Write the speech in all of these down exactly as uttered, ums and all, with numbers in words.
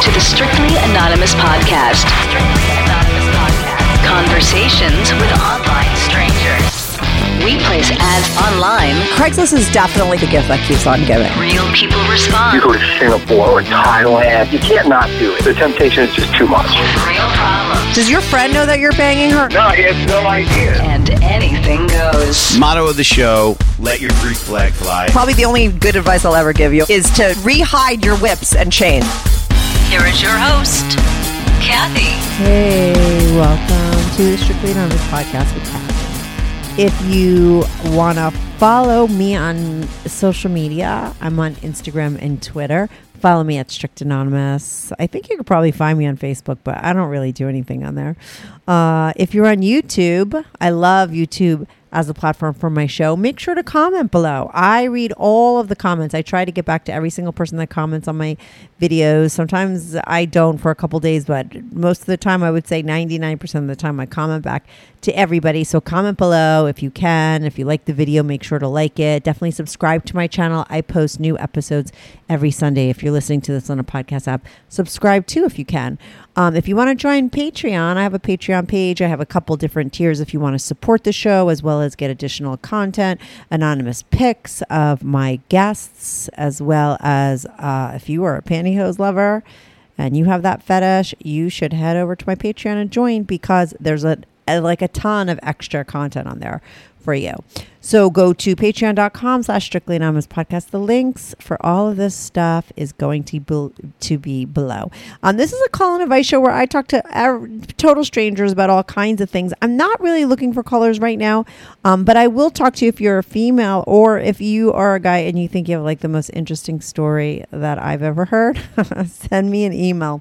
to the Strictly Anonymous podcast. Strictly Anonymous podcast. Conversations with online strangers. We place ads online. Craigslist is definitely the gift that keeps on giving. Real people respond. You go to Singapore or Thailand. You can't not do it. The temptation is just too much. Real problems. Does your friend know that you're banging her? No, he has no idea. And anything goes. Motto of the show, let your Greek flag fly. Probably the only good advice I'll ever give you is to re-hide your whips and chains. Here is your host, Kathy. Hey, welcome to the Strictly Anonymous podcast with Kathy. If you want to follow me on social media, I'm on Instagram and Twitter. Follow me at Strict Anonymous. I think you could probably find me on Facebook, but I don't really do anything on there. Uh, if you're on YouTube, I love YouTube as a platform for my show. Make sure to comment below. I read all of the comments. I try to get back to every single person that comments on my videos. Sometimes I don't for a couple days, but most of the time, I would say ninety-nine percent of the time, I comment back to everybody. So comment below if you can. If you like the video, make sure to like it. Definitely subscribe to my channel. I post new episodes every Sunday. If you're listening to this on a podcast app, subscribe too if you can. Um, if you want to join Patreon, I have a Patreon page. I have a couple different tiers if you want to support the show, as well as get additional content, anonymous pics of my guests, as well as uh, if you are a pantyhose lover and you have that fetish, you should head over to my Patreon and join, because there's a, a like a ton of extra content on there for you. So go to patreon.com slash strictly anonymous podcast. The links for all of this stuff is going to be, to be below. Um, this is a call and advice show where I talk to uh, total strangers about all kinds of things. I'm not really looking for callers right now, um, but I will talk to you if you're a female, or if you are a guy and you think you have like the most interesting story that I've ever heard. Send me an email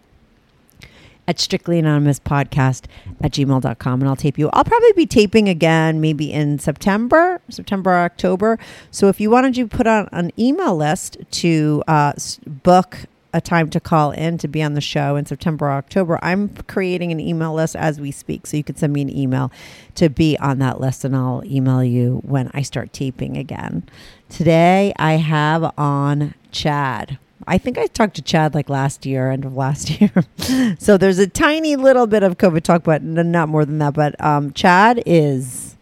at strictly anonymous podcast at gmail dot com, and I'll tape you. I'll probably be taping again maybe in September, September or October. So if you wanted to put on an email list to uh, book a time to call in to be on the show in September or October, I'm creating an email list as we speak. So you could send me an email to be on that list, and I'll email you when I start taping again. Today I have on Chad. I think I talked to Chad like last year, end of last year. So there's a tiny little bit of COVID talk, but not more than that. But um, Chad is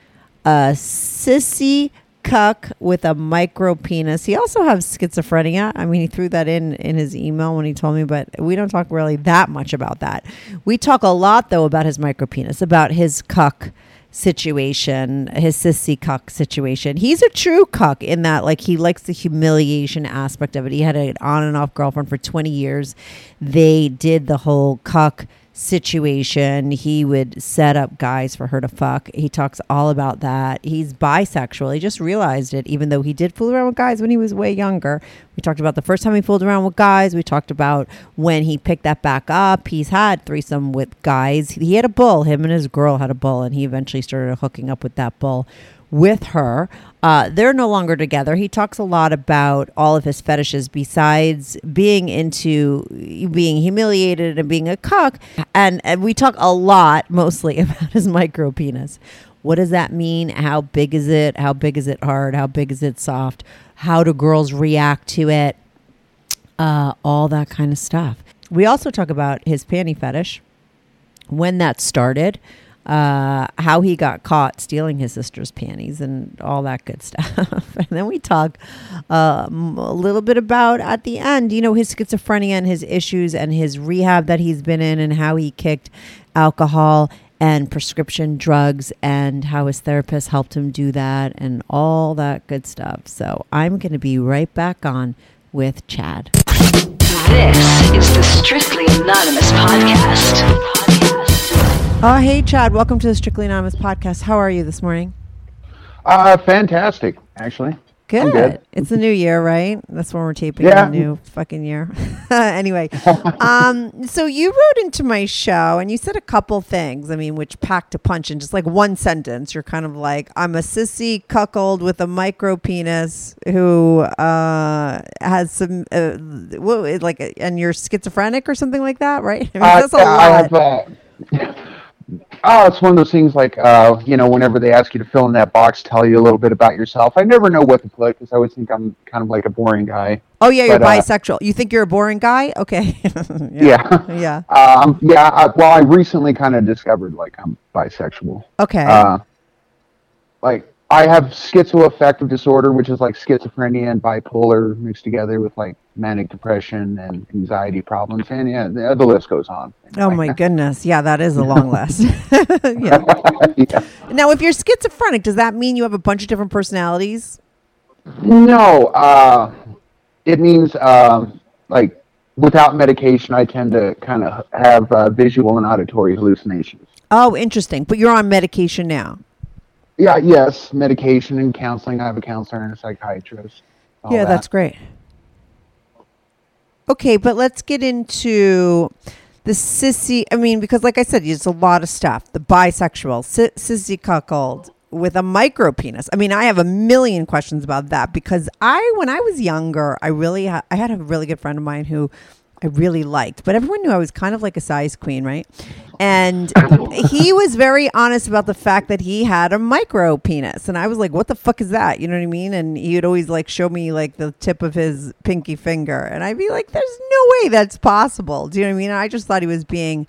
a sissy cuck with a micro penis. He also has schizophrenia. I mean, he threw that in in his email when he told me, but we don't talk really that much about that. We talk a lot, though, about his micro penis, about his cuck situation, his sissy cuck situation. He's a true cuck in that, like, he likes the humiliation aspect of it. He had an on and off girlfriend for twenty years. They did the whole cuck situation. He would set up guys for her to fuck. He talks all about that. He's bisexual. He just realized it, even though he did fool around with guys when he was way younger. We talked about the first time he fooled around with guys. We talked about when he picked that back up. He's had threesome with guys. He had a bull. Him and his girl had a bull, and he eventually started hooking up with that bull with her. Uh, they're no longer together. He talks a lot about all of his fetishes besides being into being humiliated and being a cuck. And, and we talk a lot mostly about his micro penis. What does that mean? How big is it? How big is it hard? How big is it soft? How do girls react to it? Uh, all that kind of stuff. We also talk about his panty fetish, when that started, uh, how he got caught stealing his sister's panties, and all that good stuff. And then we talk um, a little bit about, at the end, you know, his schizophrenia and his issues and his rehab that he's been in, and how he kicked alcohol and prescription drugs, and how his therapist helped him do that, and all that good stuff. So I'm going to be right back on with Chad. This is the Strictly Anonymous podcast. Oh, hey, Chad. Welcome to the Strictly Anonymous podcast. How are you this morning? Uh, fantastic, actually. Good. good. It's the new year, right? That's when we're taping yeah. the new fucking year. Anyway, um, so you wrote into my show and you said a couple things, I mean, which packed a punch in just like one sentence. You're kind of like, I'm a sissy cuckold with a micro penis who uh, has some, uh, what, like, and you're schizophrenic or something like that, right? I mean, uh, that's a yeah, lot. I have, uh, Oh, it's one of those things like, uh, you know, whenever they ask you to fill in that box, tell you a little bit about yourself. I never know what to put because I always think I'm kind of like a boring guy. Oh, yeah, you're But, uh, bisexual. You think you're a boring guy? Okay. Yeah. Yeah. Um, yeah. I, well, I recently kind of discovered like I'm bisexual. Okay. Uh, like I have schizoaffective disorder, which is like schizophrenia and bipolar mixed together with like manic depression and anxiety problems, and yeah, the, the list goes on. Oh my goodness. Yeah, that is a long list. Yeah. Yeah. Now, if you're schizophrenic, does that mean you have a bunch of different personalities? No, uh, it means um, like without medication, I tend to kind of have uh, visual and auditory hallucinations. Oh, interesting. But you're on medication now. Yeah, yes, medication and counseling. I have a counselor and a psychiatrist. all Yeah, that. that's great. Okay, but let's get into the sissy. I mean, because like I said, there's a lot of stuff. The bisexual, si- sissy cuckold with a micro penis. I mean, I have a million questions about that because I, when I was younger, I really, ha- I had a really good friend of mine who I really liked, but everyone knew I was kind of like a size queen, right? And he was very honest about the fact that he had a micro penis. And I was like, what the fuck is that? You know what I mean? And he would always like show me like the tip of his pinky finger. And I'd be like, there's no way that's possible. Do you know what I mean? And I just thought he was being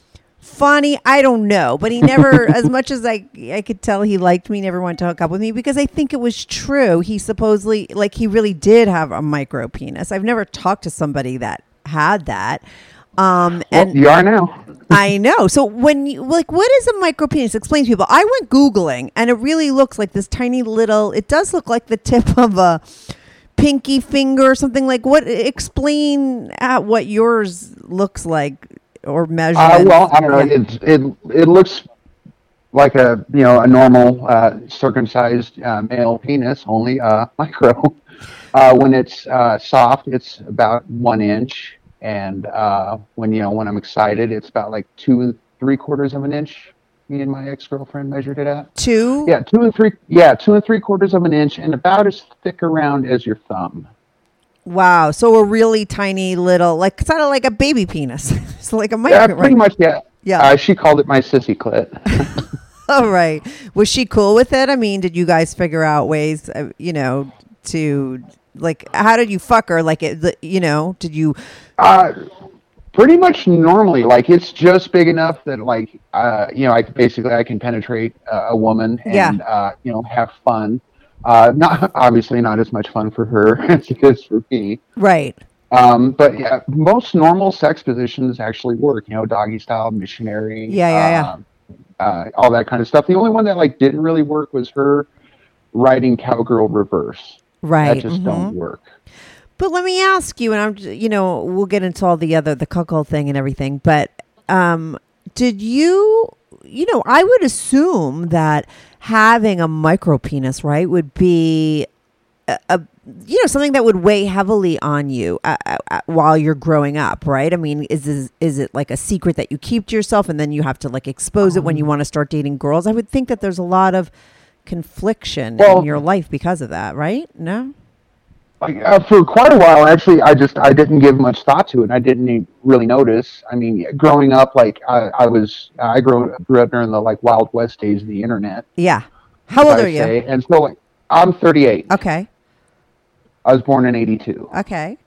funny. I don't know. But he never, as much as I, I could tell he liked me, never wanted to hook up with me because I think it was true. He supposedly, like he really did have a micro penis. I've never talked to somebody that had that. Um, Well, and you are now. I know. So when you like, what is a micropenis? Explain to people. I went Googling and it really looks like this tiny little, it does look like the tip of a pinky finger or something. Like what, explain uh, what yours looks like or measure. Uh, well, I don't know. It, it it looks like a you know a normal uh, circumcised uh, male penis, only uh, micro. Uh, when it's uh, soft, it's about one inch. And uh, when you know when I'm excited, it's about like two and three quarters of an inch. Me and my ex-girlfriend measured it at. Two? Yeah, two and three. Yeah, two and three quarters of an inch, and about as thick around as your thumb. Wow. So a really tiny little, like kind of like a baby penis. So like a micro. Yeah, pretty right? much. Yeah. Yeah. Uh, she called it my sissy clit. All right. Was she cool with it? I mean, did you guys figure out ways, uh, you know, to like, how did you fuck her? Like, it, the- you know, did you? Uh, pretty much normally, like it's just big enough that like uh, you know, I basically I can penetrate uh, a woman and Yeah. uh, you know have fun. Uh, not obviously not as much fun for her as it is for me. Right. Um, but yeah, most normal sex positions actually work. You know, doggy style, missionary. Yeah, yeah, yeah. um, Uh, all that kind of stuff. The only one that like didn't really work was her riding cowgirl reverse. Right. That just mhm. don't work. But let me ask you, and I'm, j- you know, we'll get into all the other, the cuckold thing and everything. But um, did you, you know, I would assume that having a micro penis, right, would be a, a you know, something that would weigh heavily on you uh, uh, uh, while you're growing up, right? I mean, is this, is it like a secret that you keep to yourself and then you have to like expose it when you want to start dating girls? I would think that there's a lot of confliction Well- in your life because of that, right? No? Like, uh, for quite a while, actually, I just I didn't give much thought to it. And I didn't e- really notice. I mean, growing up, like I, I was, I grew grew up during the like Wild West days of the internet. Yeah. How old I are you? say. And so, like, I'm thirty-eight. Okay. I was born in eighty-two. Okay.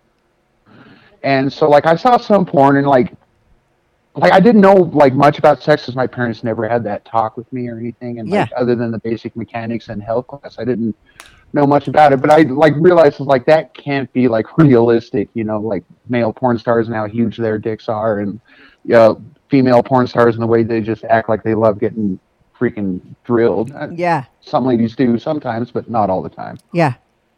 And so, like, I saw some porn, and like, like I didn't know like much about sex because my parents never had that talk with me or anything. And like, Yeah. other than the basic mechanics and health class, I didn't know much about it. But I like realized like that can't be like realistic. You know, like male porn stars and how huge their dicks are, and you know, female porn stars and the way they just act like they love getting freaking drilled. Uh, Yeah. Some ladies do sometimes, but not all the time. Yeah.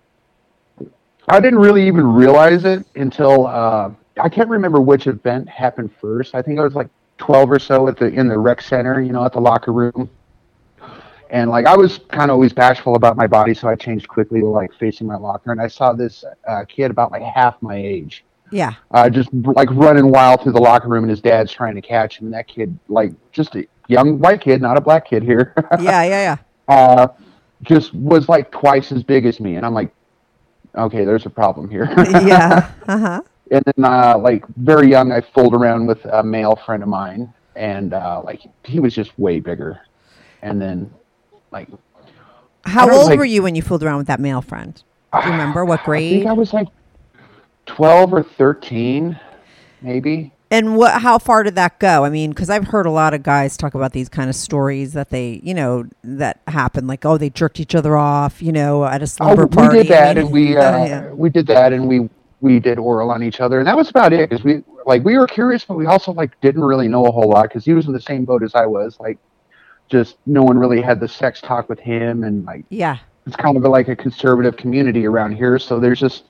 I didn't really even realize it until uh, I can't remember which event happened first. I think I was like twelve or so at the in the rec center, you know, at the locker room. And like I was kind of always bashful about my body, so I changed quickly to like facing my locker. And I saw this uh, kid about like half my age, Yeah. uh, just like running wild through the locker room, and his dad's trying to catch him. And that kid, like just a young white kid, not a black kid here, Yeah. Yeah. uh, just was like twice as big as me. And I'm like, okay, there's a problem here. Yeah. Yeah. Uh huh. And then, uh, like, very young, I fooled around with a male friend of mine. and uh, like he was just way bigger. And then, like, How don't old like- were you when you fooled around with that male friend? Do you remember what I grade? think I was like twelve or thirteen, maybe. And what? How far did that go? I mean, because I've heard a lot of guys talk about these kind of stories that they, you know, that happen. Like, oh, they jerked each other off, you know, at a slumber Oh, party. we did that, I mean, and we uh, oh, yeah. we did that, and we we did oral on each other, and that was about it. Because we like we were curious, but we also like didn't really know a whole lot because he was in the same boat as I was. Like, just no one really had the sex talk with him, and like Yeah. it's kind of like a conservative community around here. So there's just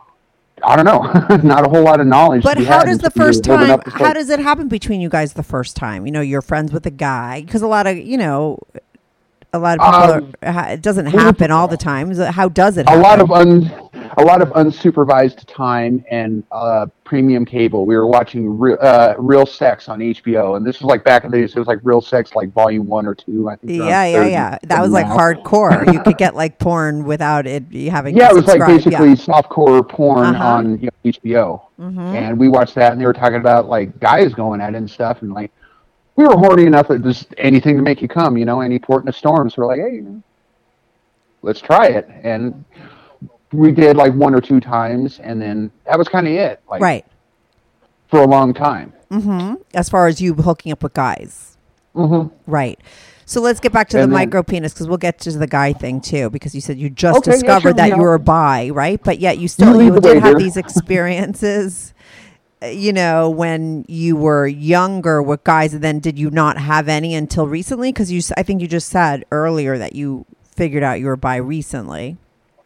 I don't know, not a whole lot of knowledge. to But be how had does the until you're first old time? enough to How start- does it happen between you guys the first time? You know, you're friends with a guy because a lot of you know, a lot of people. Um, are, ha- it doesn't we were- happen all the time. So how does it? a happen? lot of un, a lot of unsupervised time and uh, premium cable. We were watching re- uh, Real Sex on H B O, and this was like back in the days. It was like Real Sex, like Volume One or Two. I think. they're on Yeah, yeah, thirty yeah. That was like now. hardcore. You could get like porn without it having. Yeah, to it was like subscribe. basically Yeah. softcore porn Uh-huh. on you know, H B O, Mm-hmm. and we watched that, and they were talking about like guys going at it and stuff, and like we were horny enough that just anything to make you come, you know, any port in a storm. So we're like, hey, you know, let's try it, and we did like one or two times, and then that was kind of it, like Right. for a long time. Mm-hmm. As far as you hooking up with guys. Mm-hmm. Right. So let's get back to And the then- micro penis because we'll get to the guy thing too because you said you just Okay, yeah, discovered sure, that yeah. you were bi, right? But yet you still lead you the did way, have dear. these experiences, uh, you know, when you were younger with guys, and then did you not have any until recently? Because you, s- I think you just said earlier that you figured out you were bi recently.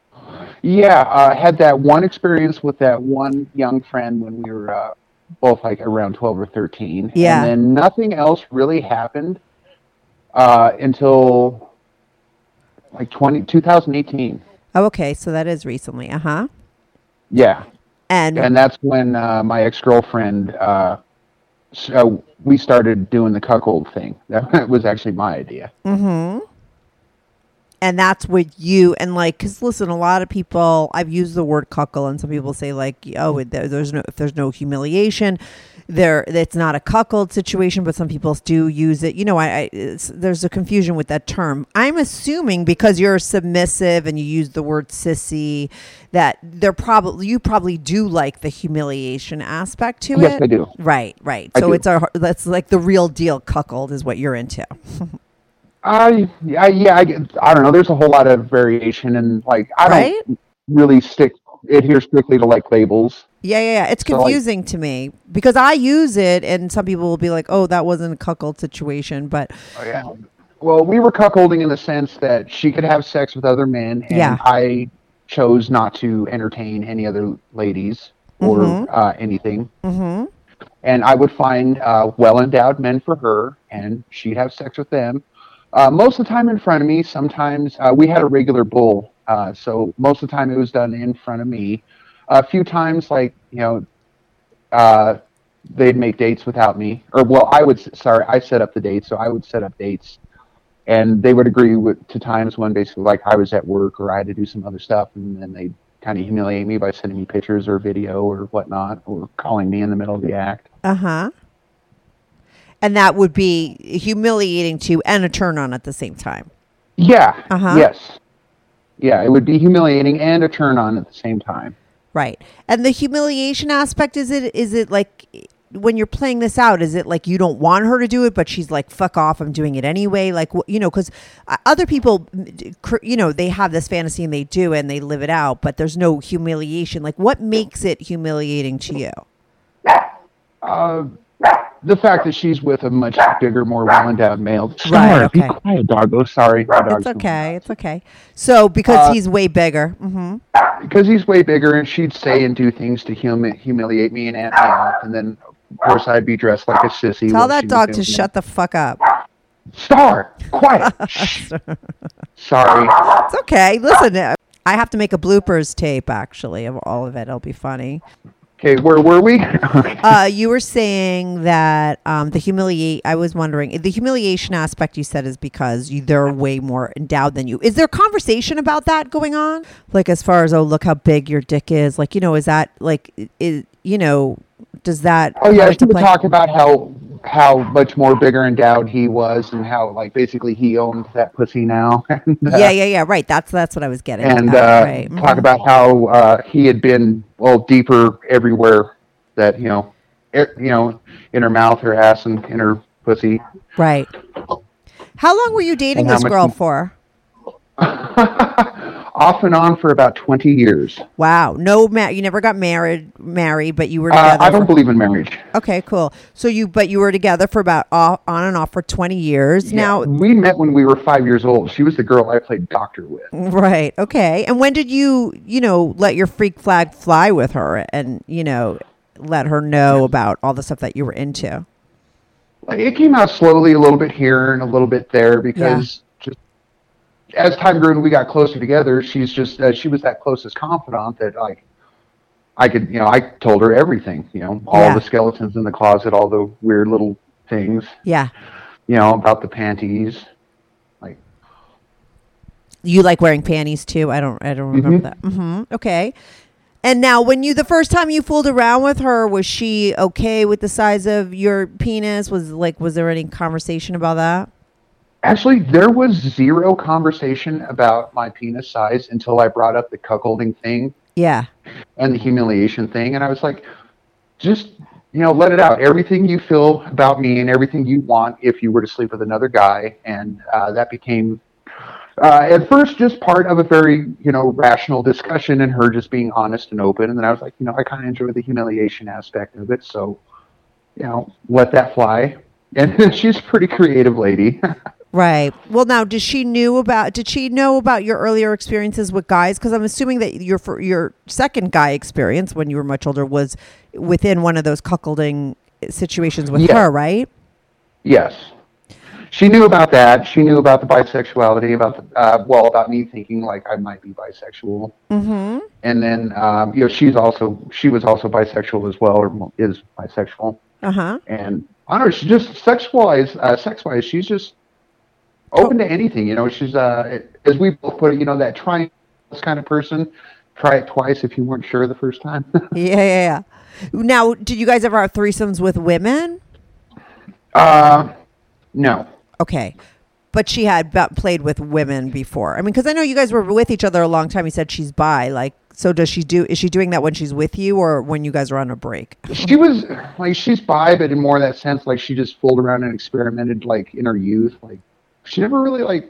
Yeah, I uh, had that one experience with that one young friend when we were uh, both like around twelve or thirteen. Yeah. And then nothing else really happened uh, until like twenty, twenty eighteen. Oh, okay. So that is recently. Uh huh. Yeah. And, And that's when uh, my ex-girlfriend, uh, so we started doing the cuckold thing. That was actually my idea. mm-hmm. And that's with you. And like, because listen, a lot of people, I've used the word cuckold, and some people say like, oh, there, there's no, if there's no humiliation, there, it's not a cuckold situation. But some people do use it. You know, I, I it's, there's a confusion with that term. I'm assuming because you're submissive and you use the word sissy, that they're probably you probably do like the humiliation aspect to Yes, it. I do. Right, right. I So do. it's a that's like the real deal cuckold is what you're into. I, I yeah, I, get- I don't know. There's a whole lot of variation, and like I Right? don't really stick adhere strictly to like labels. Yeah, yeah, yeah. It's So, like- confusing to me because I use it, and some people will be like, "Oh, that wasn't a cuckold situation," but Oh, yeah. Well, we were cuckolding in the sense that she could have sex with other men, and Yeah. I chose not to entertain any other ladies or Mhm. uh, anything. hmm And I would find uh, well-endowed men for her, and she'd have sex with them. Uh, most of the time in front of me. Sometimes uh, we had a regular bull, uh, so most of the time it was done in front of me. A few times, like you know, uh, they'd make dates without me, or well, I would. Sorry, I set up the dates, so I would set up dates, and they would agree with to times when basically like I was at work or I had to do some other stuff, and then they'd kind of humiliate me by sending me pictures or video or whatnot, or calling me in the middle of the act. uh huh. And that would be humiliating to you and a turn on at the same time. Yeah. Uh-huh. Yes. Yeah, it would be humiliating and a turn on at the same time. Right. And the humiliation aspect, is it is it like when you're playing this out, is it like you don't want her to do it, but she's like, fuck off, I'm doing it anyway? Like, wh- you know, because other people, mm, cr- you know, they have this fantasy and they do it and they live it out, but there's no humiliation. Like, what makes it humiliating to you? Uh, the fact that she's with a much bigger, more well-endowed male. Right, Sorry, okay. Be quiet, doggo. Sorry. my dog's It's going okay. nuts. It's okay. So, because Uh, he's way bigger. hmm Because he's way bigger, and she'd say and do things to humi- humiliate me and ant me off, and then, of course, I'd be dressed like a sissy. Tell while that she was dog to doing shut the fuck up. it. Star, quiet. Shh. Sorry. It's okay. Listen, uh, I have to make a bloopers tape, actually, of all of it. It'll be funny. Okay, where were we? Okay. Uh, you were saying that um, the humiliate. I was wondering the humiliation aspect. You said is because you, they're way more endowed than you. Is there conversation about that going on? Like as far as oh, look how big your dick is. Like you know, is that like is you know, does that? Oh yeah, come she into would play? talk about how how much more bigger endowed he was, and how like basically he owned that pussy now. and, uh, Yeah, yeah, yeah. Right. That's that's what I was getting. And at. uh, Right. talk Mhm. about how uh, he had been well deeper everywhere that you know, er, you know, in her mouth, her ass, and in her pussy. Right. How long were you dating And how this much- girl for? Off and on for about twenty years. Wow. No, ma- you never got married, married, but you were Uh, together. I don't for- believe in marriage. Okay, cool. So you, but you were together for about off, on and off for twenty years. Now, We met when we were five years old. She was the girl I played doctor with. right. Okay. And when did you, you know, let your freak flag fly with her and, you know, let her know about all the stuff that you were into? It came out slowly, a little bit here and a little bit there, because just as time grew and we got closer together, she's just uh, she was that closest confidant that like I could, you know, I told her everything, you know, all Yeah. the skeletons in the closet, all the weird little things, Yeah. you know, about the panties. Like, You like wearing panties too? I don't, I don't remember Mhm. that. hmm Okay. And now, when you the first time you fooled around with her, was she okay with the size of your penis? Was like, was there any conversation about that? actually, there was zero conversation about my penis size until I brought up the cuckolding thing Yeah. and the humiliation thing, and I was like, just you know, let it out. Everything you feel about me and everything you want if you were to sleep with another guy, and uh, that became uh, at first just part of a very you know rational discussion and her just being honest and open. And then I was like, you know, I kind of enjoy the humiliation aspect of it, so you know, let that fly. And she's a pretty creative lady. Right. Well, now, does she knew about? Did she know about your earlier experiences with guys? Because I'm assuming that your fir- your second guy experience when you were much older was within one of those cuckolding situations with Yeah. her, right? Yes. She knew about that. She knew about the bisexuality, about the, uh, well, about me thinking like I might be bisexual. Mm-hmm. And then, um, you know, she's also, she was also bisexual as well, or is bisexual. Uh huh. And I don't know, she's just sex-wise, uh, sex-wise, she's just open to anything. You know, she's, uh, as we both put it, you know, that trying this kind of person. Try it twice if you weren't sure the first time. Yeah, yeah, yeah. Now, did you guys ever have threesomes with women? uh, no. Okay. But she had b- played with women before. I mean, because I know you guys were with each other a long time. You said she's bi. Like, so does she do? Is she doing that when she's with you, or when you guys are on a break? She was like she's bi, but in more that sense, like she just fooled around and experimented, like in her youth. Like she never really like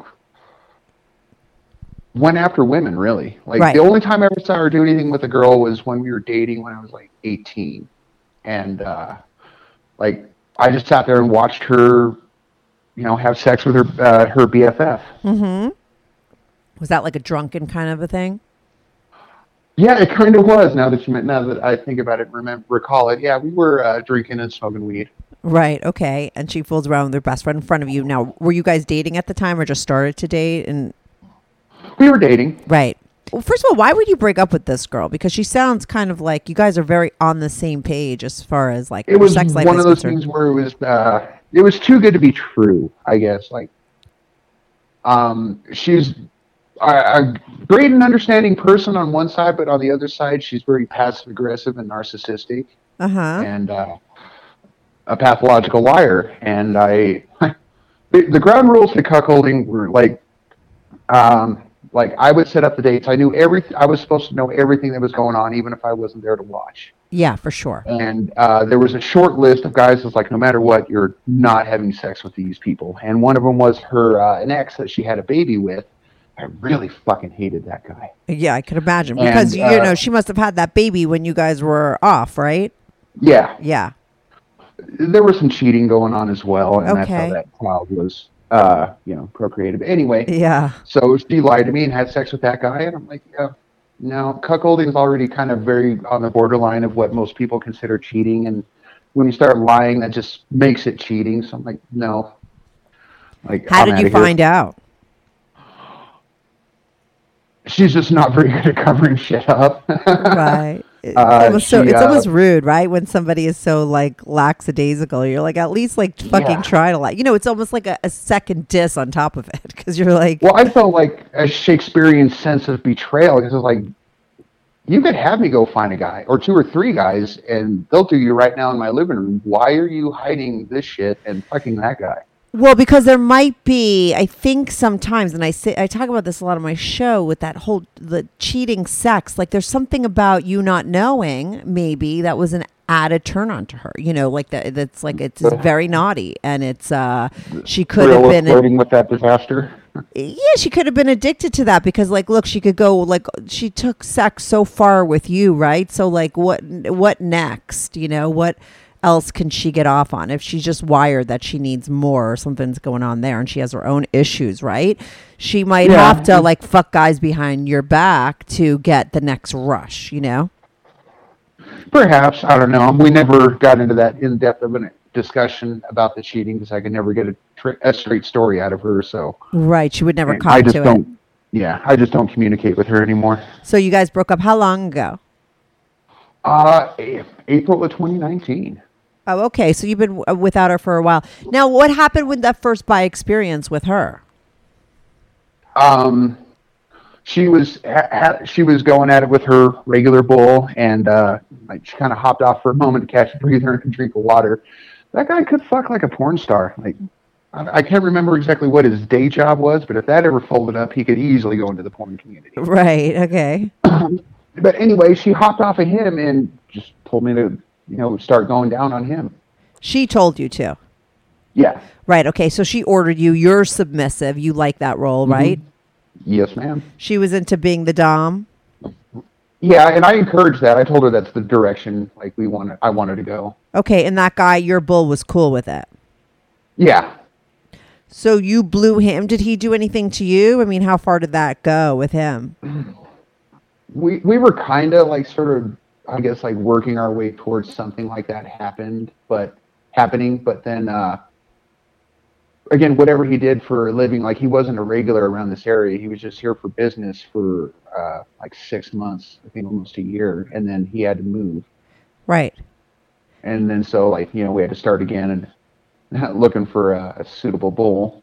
went after women, really. Like Right. the only time I ever saw her do anything with a girl was when we were dating when I was like eighteen, and uh, like I just sat there and watched her, you know, have sex with her uh, her B F F. Mm-hmm. Was that like a drunken kind of a thing? Yeah, it kind of was. Now that you now that I think about it, and remember recall it. Yeah, we were uh, drinking and smoking weed. Right. Okay. And she fools around with her best friend in front of you. Now, were you guys dating at the time, or just started to date? And We were dating. right. Well, first of all, why would you break up with this girl? Because she sounds kind of like you guys are very on the same page as far as like It was sex life one is of those concerned. things where it was uh, it was too good to be true. I guess like um, she's a, a great and understanding person on one side, but on the other side, she's very passive aggressive and narcissistic, Uh huh. and uh, a pathological liar. And I, the, the ground rules to cuckolding were like, um, like I would set up the dates. I knew everything. I was supposed to know everything that was going on, even if I wasn't there to watch. Yeah, for sure. And uh, there was a short list of guys that's like, no matter what, you're not having sex with these people. And one of them was her uh, an ex that she had a baby with. I really fucking hated that guy. Yeah, I could imagine And, because you uh, know she must have had that baby when you guys were off, right? Yeah, Yeah. there was some cheating going on as well, and that's Okay. how that child was, uh, you know, procreated. But anyway, Yeah. so she lied to me and had sex with that guy, and I'm like, yeah, no, cuckolding is already kind of very on the borderline of what most people consider cheating, and when you start lying, that just makes it cheating. So I'm like, no. Like, How I'm did outta you here. find out? She's just not very good at covering shit up. Right. It's Uh, almost so she, it's uh, almost rude, right? When somebody is so like lackadaisical, you're like at least like fucking Yeah. try to like you know it's almost like a, a second diss on top of it because you're like Well, I felt like a Shakespearean sense of betrayal because it's like, you could have me go find a guy or two or three guys, and they'll do you right now in my living room. Why are you hiding this shit and fucking that guy? Well, because there might be, I think sometimes, and I say I talk about this a lot on my show with that whole the cheating sex. Like, there's something about you not knowing, maybe that was an added turn on to her. You know, like that. That's like it's very naughty, and it's uh, she could have been flirting with that disaster. Yeah, she could have been addicted to that because, like, look, she could go like she took sex so far with you, right? So, like, what what next? You know, what else can she get off on if she's just wired that she needs more or something's going on there and she has her own issues, right? She might Yeah. have to like fuck guys behind your back to get the next rush, you know? Perhaps, I don't know. We never got into that in depth of a discussion about the cheating because I could never get a, tri- a straight story out of her. So Right, she would never and cop I just to don't. it. Yeah, I just don't communicate with her anymore. So you guys broke up how long ago? Uh, A- April of twenty nineteen. Oh, okay. So you've been w- without her for a while. Now, what happened with that first bi experience with her? Um, she was ha- ha- she was going at it with her regular bull, and uh, like she kind of hopped off for a moment to catch a breather and a drink of water. That guy could fuck like a porn star. Like, I, I can't remember exactly what his day job was, but if that ever folded up, he could easily go into the porn community. Right. Okay. But anyway, she hopped off of him and just told me to, you know, start going down on him. She told you to. Yeah. Right. Okay. So she ordered you. You're submissive. You like that role, Mm-hmm. right? Yes, ma'am. She was into being the dom. Yeah, and I encouraged that. I told her that's the direction like we wanted. I wanted to go. Okay. And that guy, your bull, was cool with it. Yeah. So you blew him. Did he do anything to you? I mean, how far did that go with him? We we were kind of like sort of, I guess, like working our way towards something like that happened, but happening. But then uh, again, whatever he did for a living, like he wasn't a regular around this area. He was just here for business for uh, like six months, I think almost a year, and then he had to move. Right. And then so like you know we had to start again and looking for a, a suitable bull.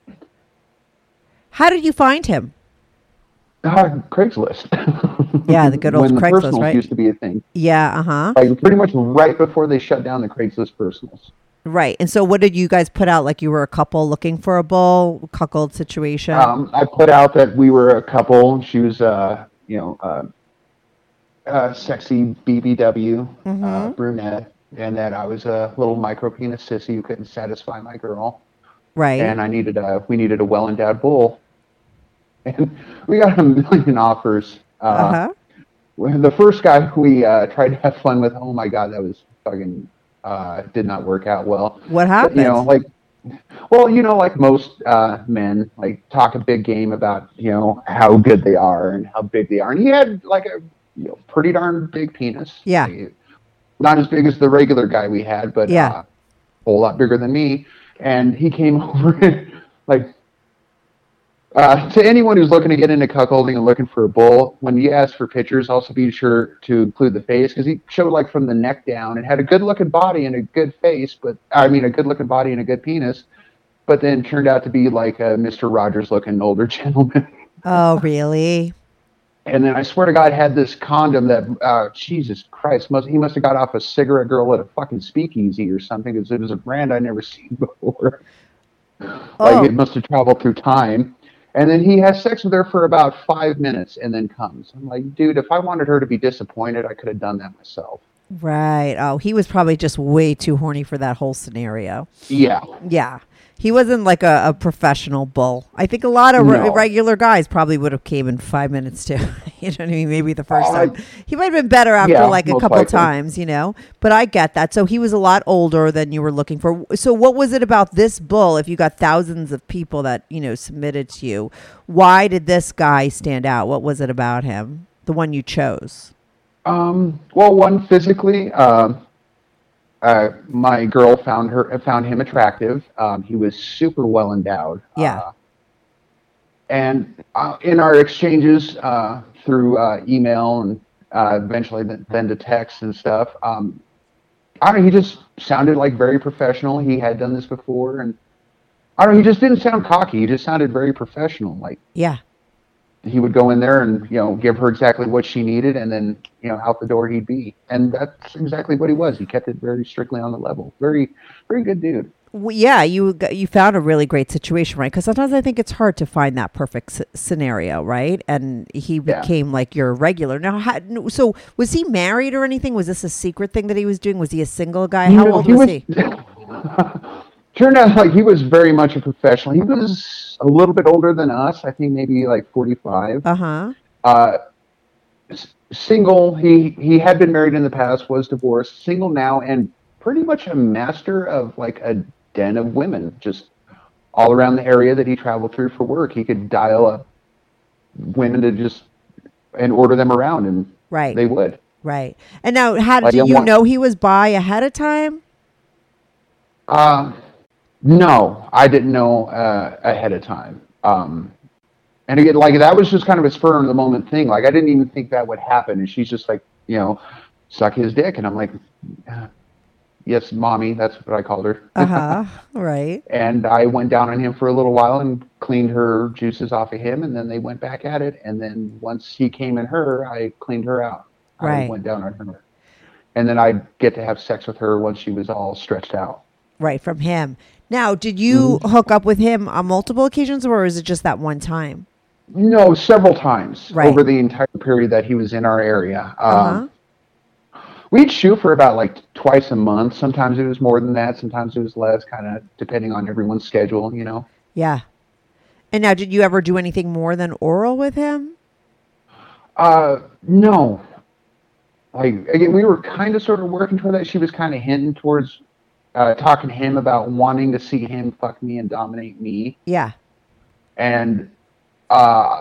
How did you find him? Uh, Craigslist. Yeah, the good old when the Craigslist, personals right? used to be a thing. Yeah. Uh huh. Like pretty much right before they shut down the Craigslist personals. Right. And so what did you guys put out? Like you were a couple looking for a bull, cuckold situation? Um, I put out that we were a couple. She was, uh, you know, uh, uh, sexy B B W Mm-hmm. uh, brunette, and that I was a little micro penis sissy who couldn't satisfy my girl, right. and I needed a we needed a well endowed bull, and we got a million offers. Uh, Uh-huh. when the first guy we uh, tried to have fun with, oh my god, that was fucking uh, did not work out well. What happened? But, you know, like, well, you know, like most uh, men, like talk a big game about, you know, how good they are and how big they are. And he had like a you know, pretty darn big penis. Yeah. Like, not as big as the regular guy we had, but Yeah. uh, a whole lot bigger than me. And he came over and like, Uh, to anyone who's looking to get into cuckolding and looking for a bull, when you ask for pictures, also be sure to include the face, because he showed like from the neck down and had a good-looking body and a good face, but I mean a good-looking body and a good penis, but then turned out to be like a Mister Rogers-looking older gentleman. Oh, really? And then I swear to God, had this condom that, uh, Jesus Christ, must he must have got off a cigarette girl at a fucking speakeasy or something, because it was a brand I'd never seen before. Oh. Like it must have traveled through time. And then he has sex with her for about five minutes and then comes. I'm like, dude, if I wanted her to be disappointed, I could have done that myself. Right. Oh, he was probably just way too horny for that whole scenario. Yeah. Yeah. He wasn't like a, a professional bull. I think a lot of re- No. regular guys probably would have came in five minutes too. You know what I mean? Maybe the first Uh, time. He might have been better after yeah, like a most couple likely. times, you know? But I get that. So he was a lot older than you were looking for. So what was it about this bull, if you got thousands of people that, you know, submitted to you, why did this guy stand out? What was it about him? The one you chose? Um, well, one, physically, um, uh, my girl found her found him attractive. Um, he was super well endowed. Yeah. Uh, and uh, in our exchanges uh, through uh, email and uh, eventually then, then to text and stuff, um, I don't know, he just sounded like very professional. He had done this before, and I don't know, he just didn't sound cocky. He just sounded very professional. Like, Yeah. he would go in there and, you know, give her exactly what she needed, and then, you know, out the door he'd be. And that's exactly what he was. He kept it very strictly on the level. Very, very good dude. Well, yeah, you got- you found a really great situation, right? Because sometimes I think it's hard to find that perfect s- scenario, right? And he Yeah. became like your regular. Now, how, so was he married or anything? Was this a secret thing that he was doing? Was he a single guy? How You know, old was, he? Turned out like he was very much a professional. He was a little bit older than us. I think maybe like forty-five. Uh huh. Uh, s- single. He he had been married in the past, was divorced, single now, and pretty much a master of like a den of women, just all around the area that he traveled through for work. He could dial up women to just and order them around, and Right. they would. Right. And now, how Like, did I you want- know he was bi ahead of time? Uh, no, I didn't know uh, ahead of time. Um, and again, like that was just kind of a spur of the moment thing. Like I didn't even think that would happen. And she's just like, you know, suck his dick, and I'm like, uh, yes, mommy. That's what I called her. Uh huh. Right. And I went down on him for a little while and cleaned her juices off of him, and then they went back at it. And then once he came in her, I cleaned her out. Right. I went down on her. And then I'd get to have sex with her once she was all stretched out. Right. From him. Now, did you Mm-hmm. hook up with him on multiple occasions, or is it just that one time? No, several times Right. over the entire period that he was in our area. Uh-huh. Um, we'd shoot for about like twice a month. Sometimes it was more than that. Sometimes it was less, kind of depending on everyone's schedule, you know. Yeah. And now, did you ever do anything more than oral with him? Uh, no. Like, again, we were kind of sort of working toward that. She was kind of hinting towards uh, talking to him about wanting to see him fuck me and dominate me. Yeah. And uh,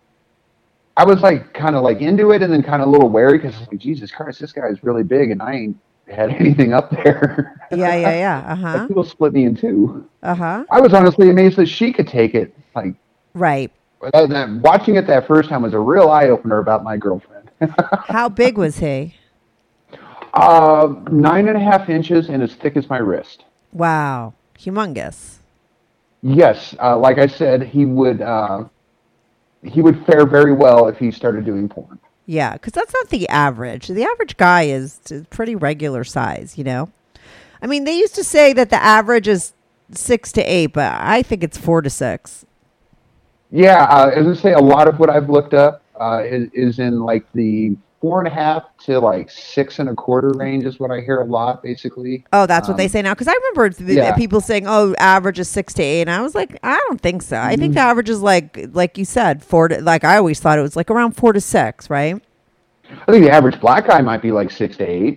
I was like kind of like into it, and then kind of a little wary because like, Jesus Christ, this guy is really big, and I ain't had anything up there. Yeah. Yeah. Yeah. Uh huh. Like, people split me in two. Uh huh. I was honestly amazed that she could take it. Like Right. that, that, watching it that first time was a real eye opener about my girlfriend. How big was he? uh, nine and a half inches and as thick as my wrist. Wow. Humongous. Yes, uh, like I said, he would uh, he would fare very well if he started doing porn. Yeah, because that's not the average. The average guy is t- pretty regular size, you know? I mean, they used to say that the average is six to eight, but I think it's four to six. Yeah, uh, as I say, a lot of what I've looked up uh, is, is in like the four and a half to like six and a quarter range is what I hear a lot, basically. Oh, that's what Um, they say now. Because I remember th- yeah. people saying, "Oh, average is six to eight," and I was like, "I don't think so. I think the average is like, like you said, four to like I always thought it was like around four to six, right?" I think the average black guy might be like six to eight.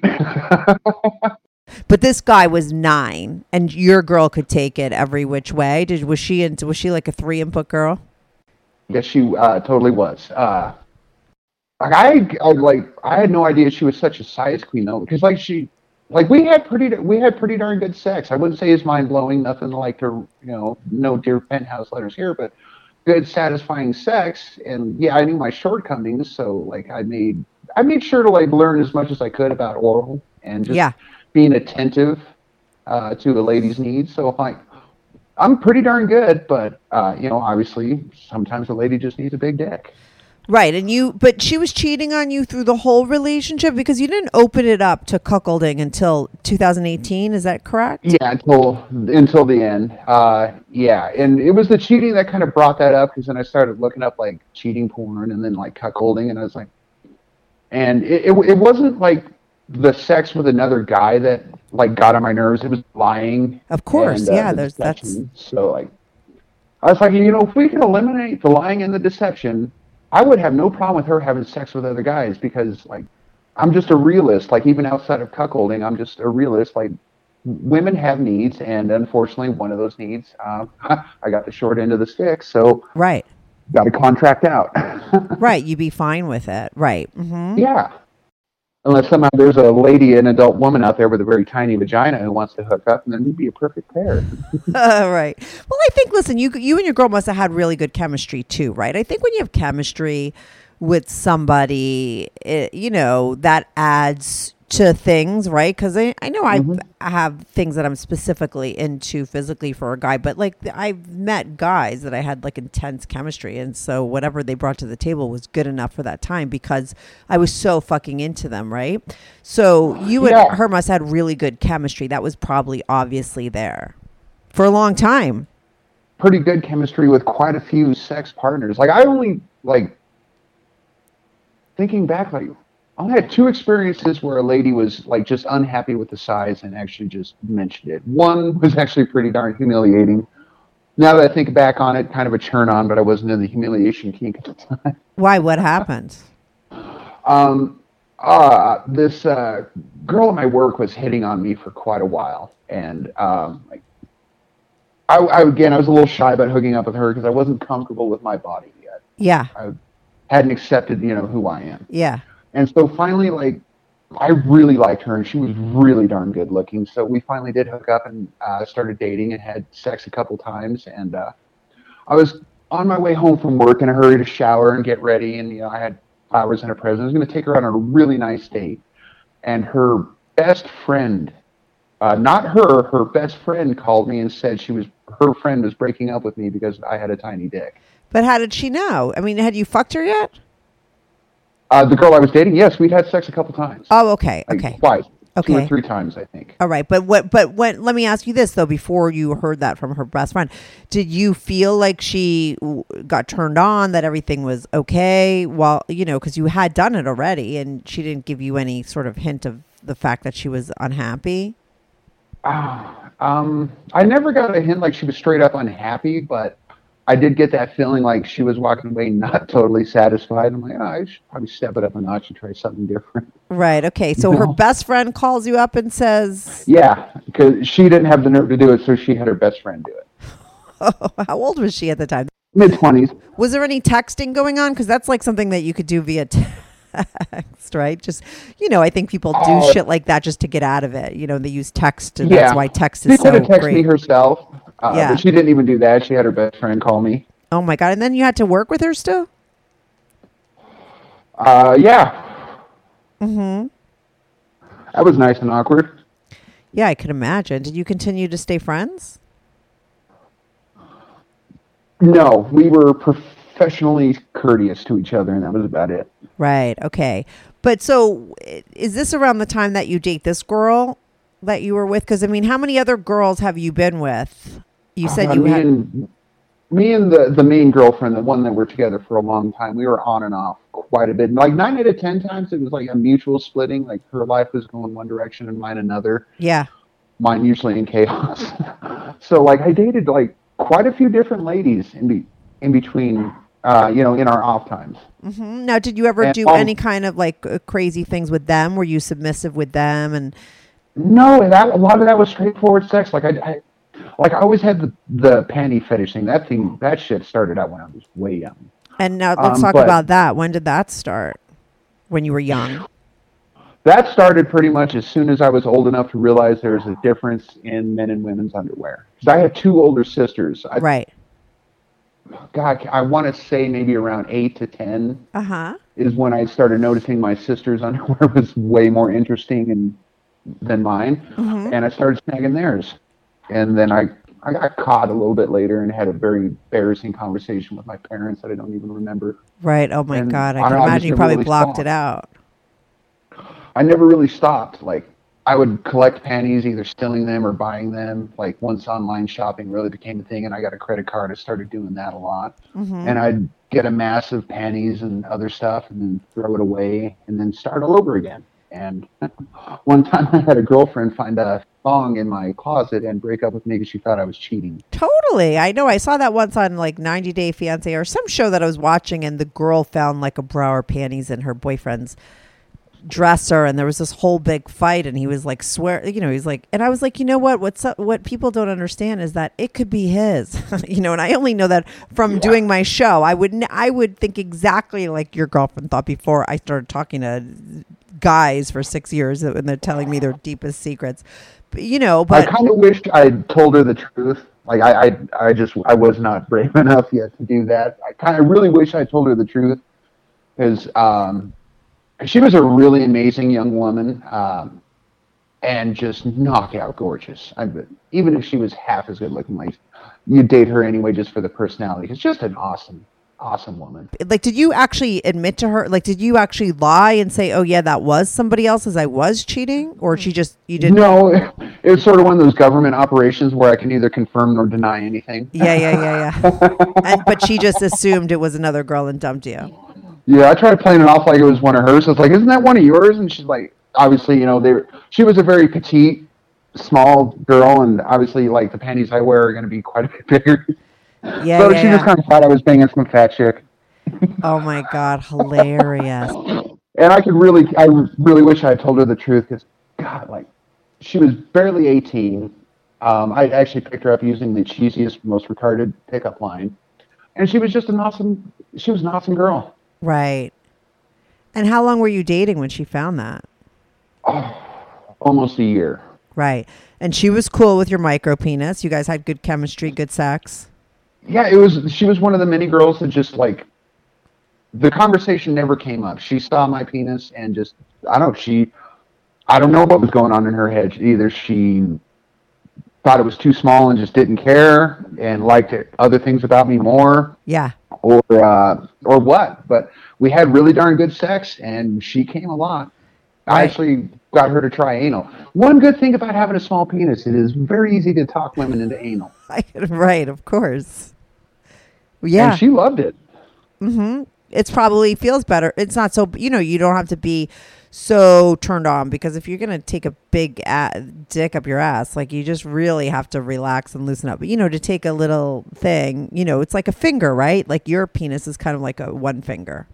But this guy was nine, and your girl could take it every which way. Did was she into? Was she like a three input girl? Yes, she uh, totally was. Uh, like I, I like I had no idea she was such a size queen though, because like she, like we had pretty we had pretty darn good sex. I wouldn't say it's mind blowing, nothing like her, you know, no dear penthouse letters here, but good satisfying sex. And yeah, I knew my shortcomings, so like I made I made sure to like learn as much as I could about oral and just Yeah. being attentive uh, to a lady's needs. So like. I'm pretty darn good, but uh, you know, obviously, sometimes a lady just needs a big dick. Right, and you, but she was cheating on you through the whole relationship because you didn't open it up to cuckolding until two thousand eighteen. Is that correct? Yeah, until until the end. Uh, yeah, and it was the cheating that kind of brought that up because then I started looking up like cheating porn and then like cuckolding, and I was like, and it it, it wasn't like the sex with another guy that like got on my nerves. It was lying. Of course, and, uh, yeah. the There's that's deception. So like, I was like, you know, if we can eliminate the lying and the deception, I would have no problem with her having sex with other guys because like, I'm just a realist. Like even outside of cuckolding, I'm just a realist. Like women have needs, and unfortunately, one of those needs, um, I got the short end of the stick. So right, got to contract out. right. You'd be fine with it, right? Mm-hmm. Yeah. Unless somehow there's a lady, an adult woman out there with a very tiny vagina who wants to hook up, and then we'd be a perfect pair. Uh, right. Well, I think, listen, you you and your girl must have had really good chemistry too, right? I think when you have chemistry with somebody, it, you know, that adds to things, right? Because I, I know I, Mhm. I have things that I'm specifically into physically for a guy, but like I've met guys that I had like intense chemistry, and so whatever they brought to the table was good enough for that time because I was so fucking into them, right? So you Yeah. and her must have had really good chemistry. That was probably obviously there for a long time. Pretty good chemistry with quite a few sex partners. Like I only like thinking back, like I only had two experiences where a lady was like just unhappy with the size and actually just mentioned it. One was actually pretty darn humiliating. Now that I think back on it, kind of a turn on, but I wasn't in the humiliation kink at the time. Why? What happened? Um, uh, this uh, girl at my work was hitting on me for quite a while, and um, like, I, I again, I was a little shy about hooking up with her because I wasn't comfortable with my body yet. Yeah. I hadn't accepted, you know, who I am. Yeah. And so finally, like, I really liked her, and she was really darn good looking. So we finally did hook up and uh, started dating and had sex a couple times. And uh, I was on my way home from work in a hurry to shower and get ready. And, you know, I had flowers and a present. I was going to take her on a really nice date. And her best friend, uh, not her, her best friend called me and said she was, her friend was breaking up with me because I had a tiny dick. But how did she know? I mean, had you fucked her yet? Uh, the girl I was dating, yes, we'd had sex a couple times. Oh, okay. Like, Okay. twice. Two Okay. or three times, I think. All right, but what? But when? Let me ask you this though. Before you heard that from her best friend, did you feel like she w- got turned on? That everything was okay? While you know, because you had done it already, and she didn't give you any sort of hint of the fact that she was unhappy. Ah, um, I never got a hint like she was straight up unhappy, but I did get that feeling like she was walking away not totally satisfied. I'm like, oh, I should probably step it up a notch and try something different. Right. Okay. So her No. best friend calls you up and says, Yeah, because she didn't have the nerve to do it, so she had her best friend do it. oh, "How old was she at the time? Mid twenties. Was there any texting going on? Because that's like something that you could do via text, right? Just, you know, I think people do Uh, shit like that just to get out of it. You know, they use text, and Yeah, that's why text she is could so have texted great. me herself, uh, Yeah. but she didn't even do that. She had her best friend call me. Oh my God. And then you had to work with her still? Uh, yeah, Mm-hmm. that was nice and awkward. Yeah, I could imagine. Did you continue to stay friends? No, we were professionally courteous to each other, and that was about it. Right. Okay. But so i- is this around the time that you date this girl that you were with? Because, I mean, how many other girls have you been with? You said Uh, you me had. and me and the the main girlfriend, the one that were together for a long time, we were on and off quite a bit. Like nine out of ten times, it was like a mutual splitting. Like her life was going one direction and mine another. Yeah. Mine usually in chaos. So like I dated like quite a few different ladies in be in between, uh, you know, in our off times. Hmm. Now, did you ever And, do um, any kind of like uh, crazy things with them? Were you submissive with them? And No, that a lot of that was straightforward sex. Like I, I like I always had the the panty fetish thing. That thing, that shit started out when I was way young. and now let's Um, talk but- about that. When did that start? When you were young? That started pretty much as soon as I was old enough to realize there was a difference in men and women's underwear. Because I had two older sisters. I, Right. God, I want to say maybe around eight to ten Uh huh. is when I started noticing my sister's underwear was way more interesting and, than mine, Mhm. and I started snagging theirs. And then I, I got caught a little bit later and had a very embarrassing conversation with my parents that I don't even remember. Right. Oh my And God. I I can don't- I imagine just you never probably really blocked saw it it. out. I never really stopped. Like I would collect panties, either stealing them or buying them. Like once online shopping really became a thing, and I got a credit card, I started doing that a lot. Mhm. And I'd get a mass of panties and other stuff, and then throw it away, and then start all over again. And one time, I had a girlfriend find a thong in my closet and break up with me because she thought I was cheating. Totally. I know. I saw that once on like ninety Day Fiance or some show that I was watching, and the girl found like a bra or panties in her boyfriend's dresser, and there was this whole big fight, and he was like swear you know he's like, and I was like, you know what what's up, what people don't understand is that it could be his. You know, and I only know that from doing my show. I would n- I would think exactly like your girlfriend thought before I started talking to guys for six years and they're telling me their deepest secrets. But, you know, but I kind of wished I'd told her the truth. Like I, I, I just, I was not brave enough yet to do that. I kind of really wish I told her the truth, because, um, she was a really amazing young woman, um, and just knockout gorgeous. I, even if she was half as good looking, like you'd date her anyway just for the personality. It's just an awesome, awesome woman. Like, did you actually admit to her? Like, did you actually lie and say, "Oh yeah, that was somebody else," as I was cheating, or she just you didn't? No, it was sort of one of those government operations where I can neither confirm nor deny anything. Yeah, yeah, yeah, yeah. and, but she just assumed it was another girl and dumped you. Yeah, I tried playing it off like it was one of hers. It's like, isn't that one of yours? And she's like, obviously, you know, they were, she was a very petite, small girl, and obviously, like, the panties I wear are going to be quite a bit bigger. Yeah, so yeah, she yeah. just kind of thought I was banging some fat chick. Oh my God, hilarious. And I could really, I really wish I had told her the truth, because, God, like, she was barely eighteen. Um, I actually picked her up using the cheesiest, most retarded pickup line. And she was just an awesome, she was an awesome girl. Right. And how long were you dating when she found that? Oh, almost a year. Right. And she was cool with your micro penis. You guys had good chemistry, good sex. Yeah, it was. She was one of the many girls that just like the conversation never came up. She saw my penis and just I don't know. She I don't know what was going on in her head. Either she thought it was too small and just didn't care and liked it, other things about me more. Yeah. Or uh, or what? But we had really darn good sex, and she came a lot. Right. I actually got her to try anal. One good thing about having a small penis, it is very easy to talk women into anal. Right, of course. Yeah. And she loved it. Mm-hmm. It's probably feels better. It's not so, you know, you don't have to be so turned on, because if you're going to take a big a- dick up your ass, like you just really have to relax and loosen up. But, you know, to take a little thing, you know, it's like a finger, right? Like your penis is kind of like a one finger.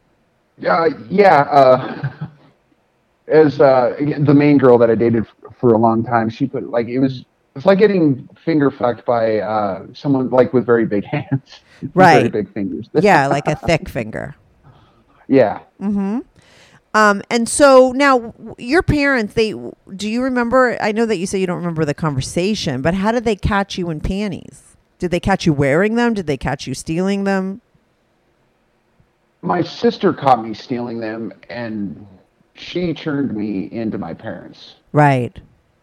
Uh, yeah. Uh, as uh, the main girl that I dated f- for a long time, she put like, it was, it's like getting finger fucked by uh, someone like with very big hands. Right. Very big fingers. Yeah, like a thick finger. Yeah. Mm-hmm. Um, and so now w- your parents, they, do you remember, I know that you say you don't remember the conversation, but how did they catch you in panties? Did they catch you wearing them? Did they catch you stealing them? My sister caught me stealing them, and she turned me into my parents. Right.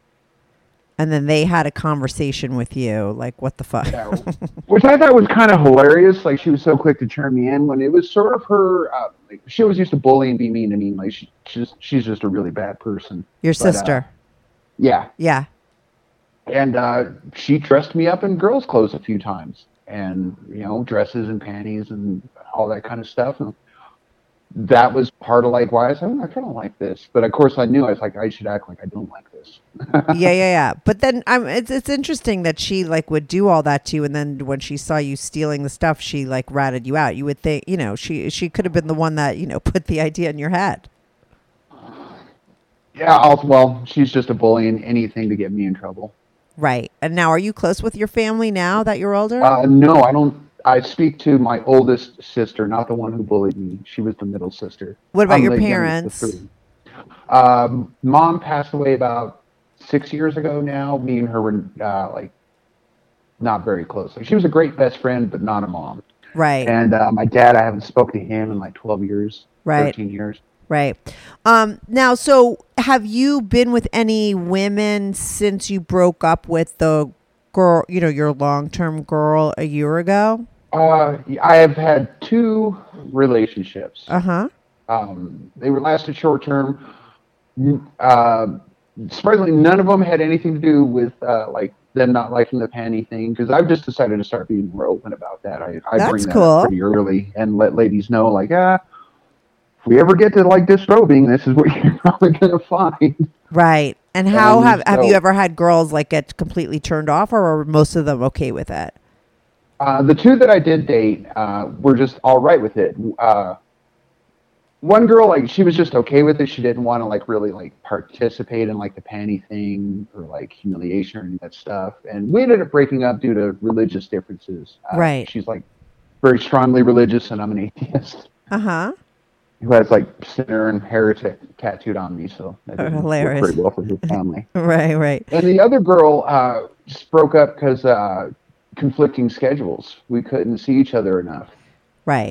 And then they had a conversation with you, like, what the fuck? Yeah, which I thought was kind of hilarious. Like, she was so quick to turn me in when it was sort of her. Uh, like, she always used to bully and be mean to me. Like, she, she's she's just a really bad person. Your But, sister. Uh, yeah. Yeah. And uh, she dressed me up in girls' clothes a few times, and you know, dresses and panties and all that kind of stuff. And that was part of like why I said, oh, I kind of like this. But of course, I knew I was like, I should act like I don't like this. yeah, yeah, yeah. But then um, it's it's interesting that she like would do all that to you, and then when she saw you stealing the stuff, she like ratted you out. You would think, you know, she she could have been the one that, you know, put the idea in your head. Yeah. Also, well, she's just a bully and anything to get me in trouble. Right. And now, are you close with your family now that you're older? Uh, no, I don't. I speak to my oldest sister, not the one who bullied me. She was the middle sister. What about I'm your the youngest of parents? three. Um, mom passed away about six years ago now. Me and her were uh, like not very close. Like, she was a great best friend, but not a mom. Right. And uh, my dad, I haven't spoken to him in like twelve years, Right. thirteen years. Right. Um, now, so have you been with any women since you broke up with the girl, you know, your long-term girl a year ago? Uh, I have had two relationships. Uh-huh. Um, they were lasted short term. Uh, surprisingly, none of them had anything to do with uh, like them not liking the panty thing, because I've just decided to start being more open about that. I, I That's bring that cool. up pretty early and let ladies know, like, ah, if we ever get to like disrobing, this is what you're probably gonna find. Right. And how And have have so- you ever had girls like get completely turned off, or are most of them okay with it? Uh, the two that I did date uh, were just all right with it. Uh, one girl, like, she was just okay with it. She didn't want to like really like participate in like the panty thing or like humiliation or any of that stuff. And we ended up breaking up due to religious differences. Uh, Right. She's like very strongly religious, and I'm an atheist Uh-huh. who has like sinner and heretic tattooed on me. So that didn't work Hilarious. very well for her family. Right, right. And the other girl uh, just broke up because uh, conflicting schedules. We couldn't see each other enough. Right.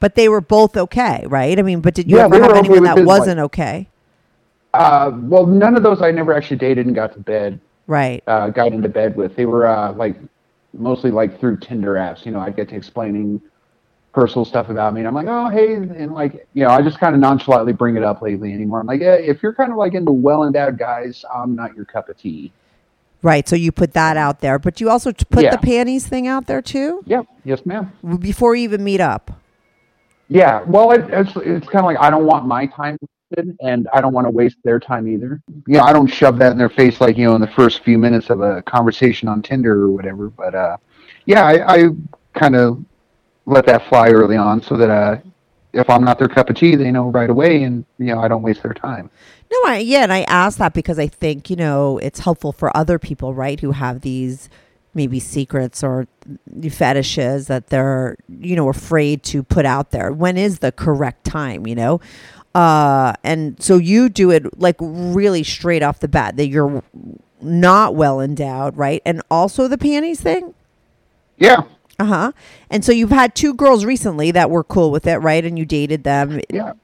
But they were both okay, right? I mean, but did you Yeah, ever they have were okay anyone with that this, like- wasn't okay? Uh, well, none of those I never actually dated and got to bed. Right. Uh, got into bed with. They were uh, like mostly like through Tinder apps. You know, I'd get to explaining personal stuff about me, and I'm like, oh hey, and like you know, I just kind of nonchalantly bring it up lately anymore. I'm like, yeah, if you're kind of like into well endowed guys, I'm not your cup of tea. Right. So you put that out there, but you also t- put Yeah. the panties thing out there too Yep. Yes, ma'am. before you even meet up. Yeah. Well, it, it's it's kind of like I don't want my time wasted, and I don't want to waste their time either. You know, I don't shove that in their face like you know in the first few minutes of a conversation on Tinder or whatever. But uh, yeah, I, I kind of let that fly early on so that uh, if I'm not their cup of tea, they know right away, and you know I don't waste their time. No, I, yeah, and I ask that because I think, you know, it's helpful for other people, right, who have these maybe secrets or fetishes that they're, you know, afraid to put out there. When is the correct time, you know? Uh, and so you do it like really straight off the bat that you're not well endowed, right? And also the panties thing? Yeah. Uh-huh. And so you've had two girls recently that were cool with it, right? And you dated them. Yeah.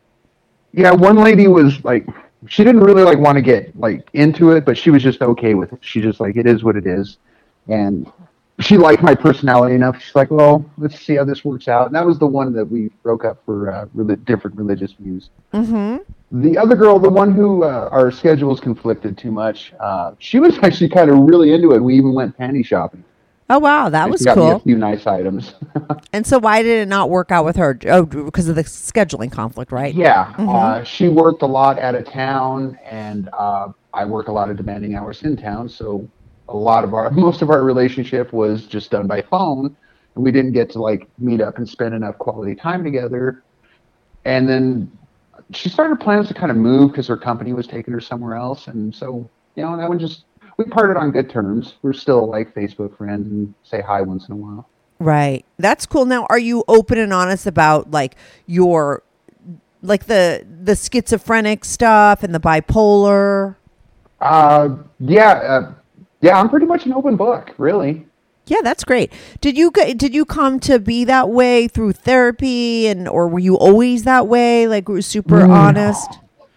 Yeah, one lady was like, she didn't really like want to get like into it, but she was just okay with it. She just like, it is what it is. And she liked my personality enough. She's like, well, let's see how this works out. And that was the one that we broke up for uh, really different religious views. Mm-hmm. The other girl, the one who uh, our schedules conflicted too much, uh, she was actually kind of really into it. We even went panty shopping. Oh, wow. That And was she got me cool. a few nice items. And so why did it not work out with her? Oh, because of the scheduling conflict, right? Yeah, Mhm. uh, she worked a lot out of town, and uh, I work a lot of demanding hours in town. So a lot of our, most of our relationship was just done by phone, and we didn't get to like meet up and spend enough quality time together. And then she started plans to kind of move because her company was taking her somewhere else, and so you know that one just we parted on good terms. We're still like Facebook friends and say hi once in a while. Right. That's cool. Now, are you open and honest about like your, like the the schizophrenic stuff and the bipolar? Uh, yeah, uh, yeah, I'm pretty much an open book, really. Yeah, that's great. Did you g- did you come to be that way through therapy, and or were you always that way, like super honest?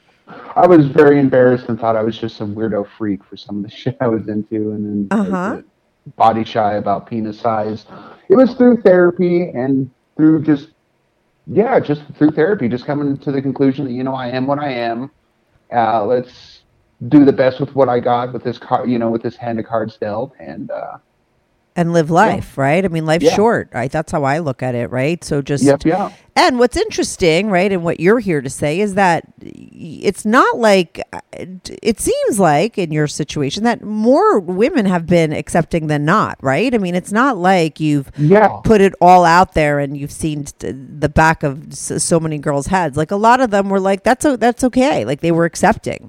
I was very embarrassed and thought I was just some weirdo freak for some of the shit I was into, and then Uh-huh. like, body shy about penis size. It was through therapy and through just, yeah, just through therapy, just coming to the conclusion that, you know, I am what I am. Uh, let's do the best with what I got with this card, you know, with this hand of cards dealt. And, uh, And live life, right? I mean, life's Yeah. short, right? That's how I look at it, right? So just yep, yeah. And what's interesting, right, and what you're here to say is that it's not like, it seems like in your situation that more women have been accepting than not, right? I mean, it's not like you've Yeah. put it all out there and you've seen the back of so many girls' heads. Like a lot of them were like, that's o- that's okay. Like they were accepting.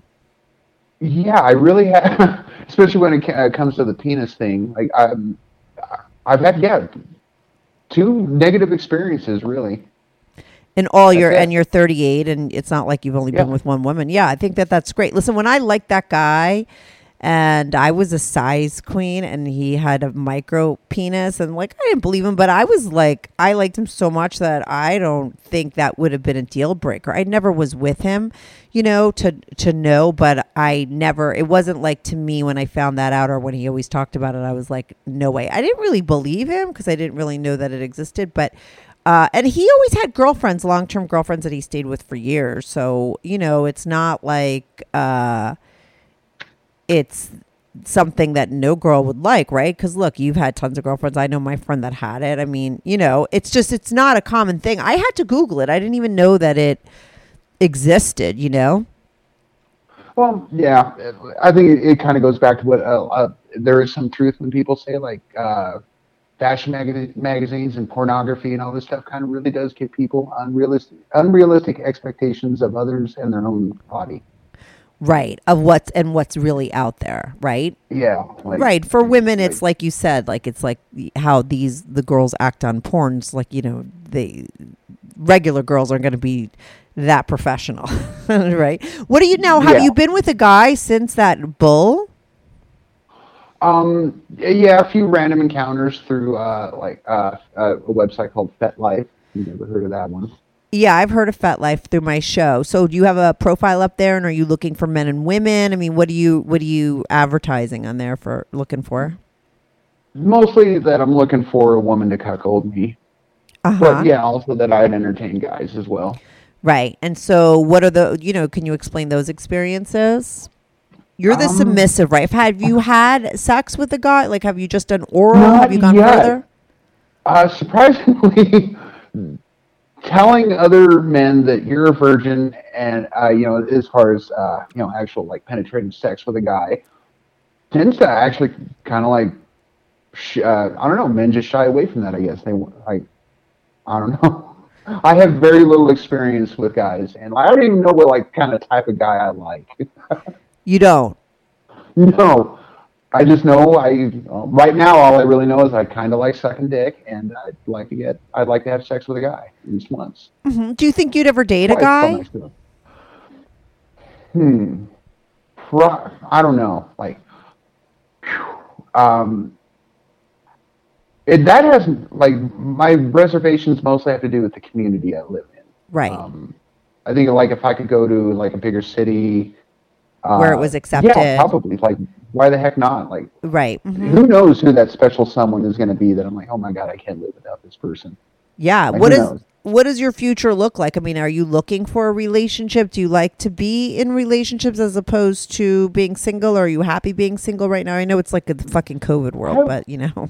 Yeah, I really have, especially when it ca- uh, comes to the penis thing. Like, I'm, I've had, yeah, two negative experiences, really. And all your That's it. and you're thirty-eight, and it's not like you've only been Yeah. with one woman. Yeah, I think that that's great. Listen, when I liked that guy, and I was a size queen, and he had a micro penis, and like I didn't believe him, but I was like, I liked him so much that I don't think that would have been a deal breaker. I never was with him, you know, to to know, but I never. It wasn't like to me when I found that out, or when he always talked about it. I was like, no way. I didn't really believe him because I didn't really know that it existed, but. Uh, and he always had girlfriends, long-term girlfriends that he stayed with for years. So, you know, it's not like uh, it's something that no girl would like, right? Because, look, you've had tons of girlfriends. I know my friend that had it. I mean, you know, it's just, it's not a common thing. I had to Google it. I didn't even know that it existed, you know? Well, yeah, I think it, it kind of goes back to what uh, uh, there is some truth when people say like uh, fashion mag- magazines and pornography and all this stuff kind of really does give people unrealistic unrealistic expectations of others and their own body. Right. Of what's, and what's really out there, right? Yeah. Like, Right. For women, like- it's like you said, like it's like how these the girls act on porn. It's like, you know, they regular girls aren't going to be that professional, right? What do you now? Have Yeah. you been with a guy since that bull? Um. Yeah, a few random encounters through uh like uh, uh a website called FetLife. you've never heard of that one. Yeah, I've heard of FetLife through my show. So do you have a profile up there, and are you looking for men and women? I mean, what do you what are you advertising on there for looking for? Mostly that I'm looking for a woman to cuckold me. Uh-huh. But yeah, also that I'd entertain guys as well. Right. And so what are the, you know, can you explain those experiences? You're the Um, submissive, right? Have you had sex with a guy? Like, have you just done oral? Not Have you gone yet. further? Uh, surprisingly, telling other men that you're a virgin and, uh, you know, as far as, uh, you know, actual, like, penetrating sex with a guy tends to actually kind of, like, sh- uh, I don't know, men just shy away from that, I guess. They, like, I don't know. I have very little experience with guys, and I don't even know what, like, kind of type of guy I like. You don't. No. I just know I right now all I really know is I kind of like sucking dick, and I'd like to get I'd like to have sex with a guy at least once. hmm Do you think you'd ever date a Twice, guy? so nice to- Hmm. Pro- I don't know. Like, phew. um, it, that has like my reservations mostly have to do with the community I live in. Right. Um, I think like if I could go to like a bigger city. Where it Uh, was accepted. Yeah, probably. Like, why the heck not? Like, Right. hmm who knows who that special someone is going to be that I'm like, oh my God, I can't live without this person. Yeah. Like, What who is knows? what does your future look like? I mean, are you looking for a relationship? Do you like to be in relationships as opposed to being single? Or are you happy being single right now? I know it's like a fucking COVID world, I- but you know.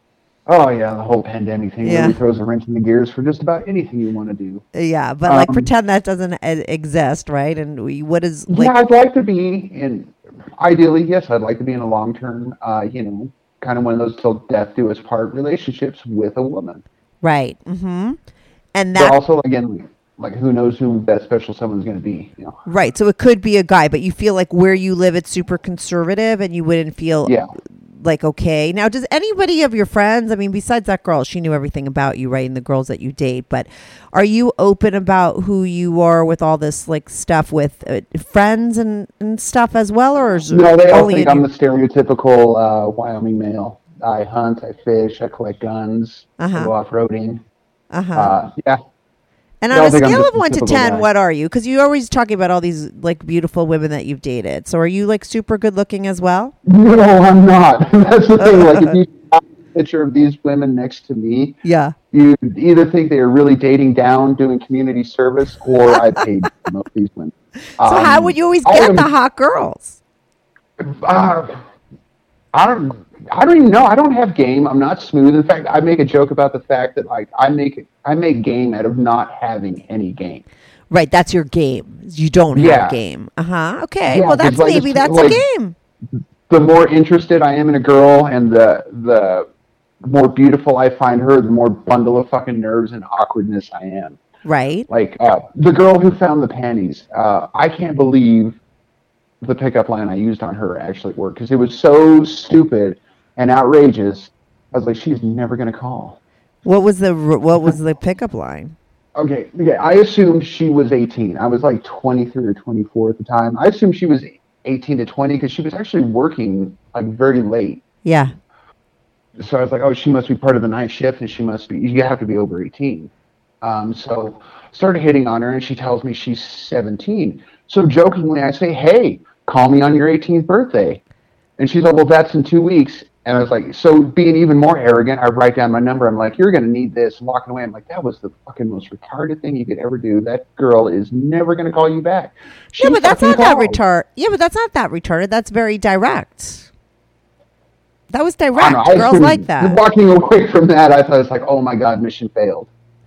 Oh yeah, the whole pandemic thing Yeah. really throws a wrench in the gears for just about anything you want to do. Yeah, but like Um, pretend that doesn't e- exist, right? And we, what is like yeah, I'd like to be in. Ideally, yes, I'd like to be in a long-term, uh, you know, kind of one of those till death do us part relationships with a woman. right? Mm-hmm. And But that also, again, like who knows who that special someone's going to be? You know. right. So it could be a guy, but you feel like where you live, it's super conservative, and you wouldn't feel Yeah. like okay. Now, does anybody of your friends? I mean, besides that girl, she knew everything about you, right? And the girls that you date, but are you open about who you are with all this like stuff with uh, friends and, and stuff as well, or is No, they all only think in I'm your- the stereotypical uh, Wyoming male. I hunt, I fish, I collect guns, Uh-huh. I go off-roading. uh-huh. Uh, yeah. And they on all a think I'm scale just of a one to typical ten, guy. what are you? Because you're always talking about all these like beautiful women that you've dated. So are you like super good looking as well? No, I'm not. That's the thing. Like, if you have a picture of these women next to me, Yeah. you either think they are really dating down, doing community service, or I paid for most of these women. So how would you always get the hot girls? Uh, I don't. I don't even know. I don't have game. I'm not smooth. In fact, I make a joke about the fact that like I make I make game out of not having any game. Right, that's your game. You don't have Yeah. game. Uh huh. Okay. Yeah, well, that's 'cause, like, maybe it's, that's like- a game. The more interested I am in a girl, and the the more beautiful I find her, the more bundle of fucking nerves and awkwardness I am. Right. Like uh, the girl who found the panties. Uh, I can't believe the pickup line I used on her actually worked because it was so stupid and outrageous. I was like, she's never gonna call. What was the r- what was the pickup line? Okay, okay. I assumed she was eighteen. I was like twenty-three or twenty-four at the time. I assumed she was eighteen to twenty because she was actually working like very late. Yeah. So I was like, oh, she must be part of the night shift, and she must be. You have to be over eighteen. Um, so started hitting on her, and she tells me she's seventeen. So jokingly, I say, hey, call me on your eighteenth birthday. And she's like, well, that's in two weeks. And I was like, so being even more arrogant, I write down my number. I'm like, you're going to need this. And walking away, I'm like, that was the fucking most retarded thing you could ever do. That girl is never going to call you back. She Yeah, but that's fucking not that called. retard. Yeah, but that's not that retarded. That's very direct. That was I direct. don't know, I Girls assumed- like that. Walking away from that, I thought it was like, oh my God, mission failed.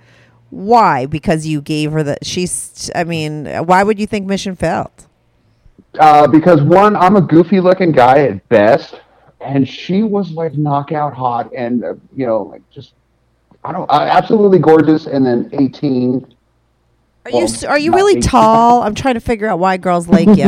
Why? Because you gave her the. She's. I mean, why would you think mission failed? Uh, because one, I'm a goofy looking guy at best, and she was like knockout hot and, uh, you know, like just, I don't, uh, absolutely gorgeous. And then eighteen. Are Well, you s- are you not really eighteen. tall? I'm trying to figure out why girls like you.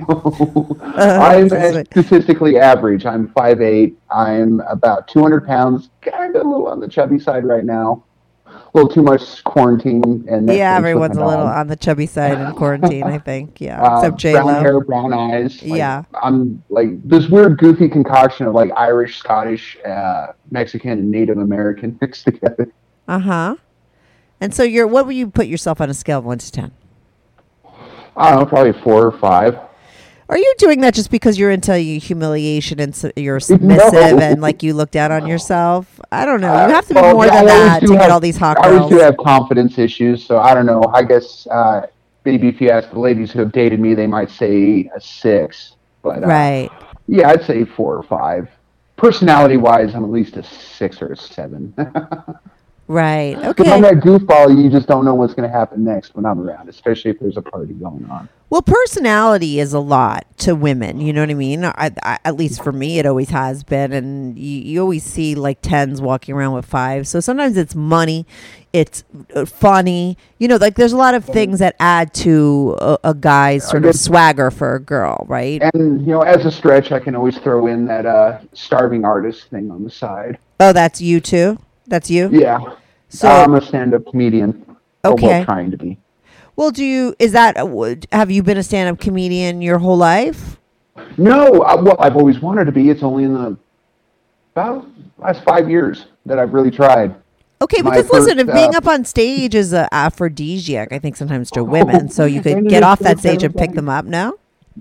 I'm that's right. statistically average. I'm five eight. I'm about two hundred pounds, kind of a little on the chubby side right now. A little too much quarantine and Netflix Yeah, with everyone's my a little dog. on the chubby side in quarantine. I think. Yeah, Uh, except J brown Lo. hair, brown eyes. Like, Yeah. I'm like this weird, goofy concoction of like Irish, Scottish, uh, Mexican, and Native American mixed together. Uh huh. And so you're, what would you put yourself on a scale of one to ten? I don't know, probably four or five. Are you doing that just because you're into humiliation and su- you're submissive No. and like you look down on yourself? I don't know. You Uh, have to be well, more yeah, than I always that do to get have- all these hot I always girls. do have confidence issues, so I don't know. I guess uh, maybe if you ask the ladies who have dated me, they might say a six. But uh, Right. yeah, I'd say four or five. Personality-wise, I'm at least a six or a seven. Right. Because I'm Okay. that goofball, you just don't know what's going to happen next when I'm around, especially if there's a party going on. Well, personality is a lot to women. You know what I mean? I, I, at least for me, it always has been. And you, you always see like tens walking around with fives. So sometimes it's money, it's uh, funny. You know, like there's a lot of things that add to a, a guy's sort of guess- swagger for a girl, right? And, you know, as a stretch, I can always throw in that uh, starving artist thing on the side. Oh, that's you too? That's you? Yeah. So, I'm a stand-up comedian. Or, Okay. well, trying to be. well, do you, is that, uh, would- have you been a stand up comedian your whole life? No, I, well, I've always wanted to be. It's only in the about last five years that I've really tried. Okay, My because listen, first, if being uh, up on stage is a aphrodisiac, I think sometimes to women, so you could get off that stage and pick them up. No,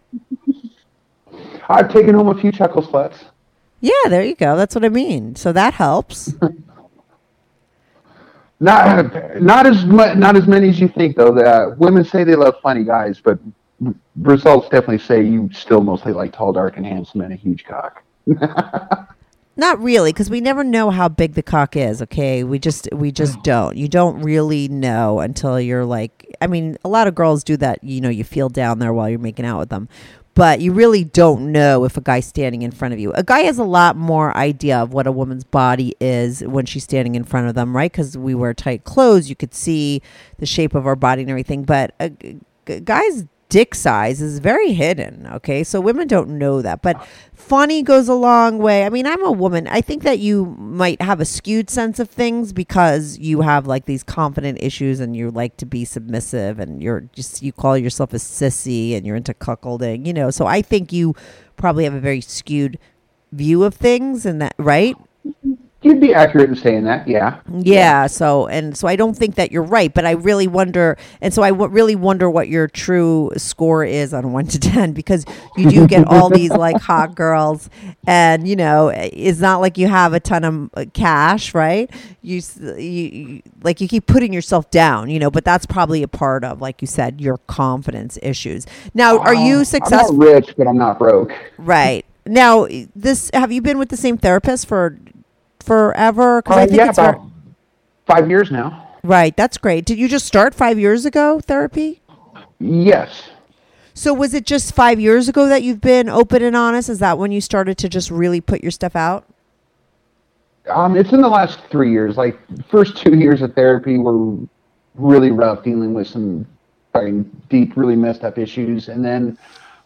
I've taken home a few chuckle sluts. yeah, there you go. That's what I mean. So that helps. Not not as mu- not as many as you think, though. The, uh, women say they love funny guys, but results definitely say you still mostly like tall, dark, and handsome and a huge cock. Not really, because we never know how big the cock is. Okay, we just we just don't. You don't really know until you're like. I mean, a lot of girls do that. You know, you feel down there while you're making out with them, but you really don't know if a guy's standing in front of you. A guy has a lot more idea of what a woman's body is when she's standing in front of them, right? Because we wear tight clothes, you could see the shape of our body and everything. But a g- g- guy's dick size is very hidden. Okay, so women don't know that, but funny goes a long way. I mean, I'm a woman. I think that you might have a skewed sense of things because you have like these confident issues and you like to be submissive and you're just, you call yourself a sissy and you're into cuckolding, you know. So I think you probably have a very skewed view of things, and that, right? You'd be accurate in saying that, yeah. Yeah, so and so I don't think that you're right, but I really wonder, and so I w- really wonder what your true score is on one to ten, because you do get all these like hot girls, and you know it's not like you have a ton of uh, cash, right? You, s- you you like you keep putting yourself down, you know, but that's probably a part of, like you said, your confidence issues. Now, are you I'm successful? not rich, but I'm not broke. Right now, this have you been with the same therapist for forever? Because Uh, I think yeah, it's ver- about five years now. Right, that's great. Did you just start five years ago, therapy? Yes. So was it just five years ago that you've been open and honest? Is that when you started to just really put your stuff out? Um, it's in the last three years. Like, the first two years of therapy were really rough, dealing with some fucking deep, really messed up issues. And then,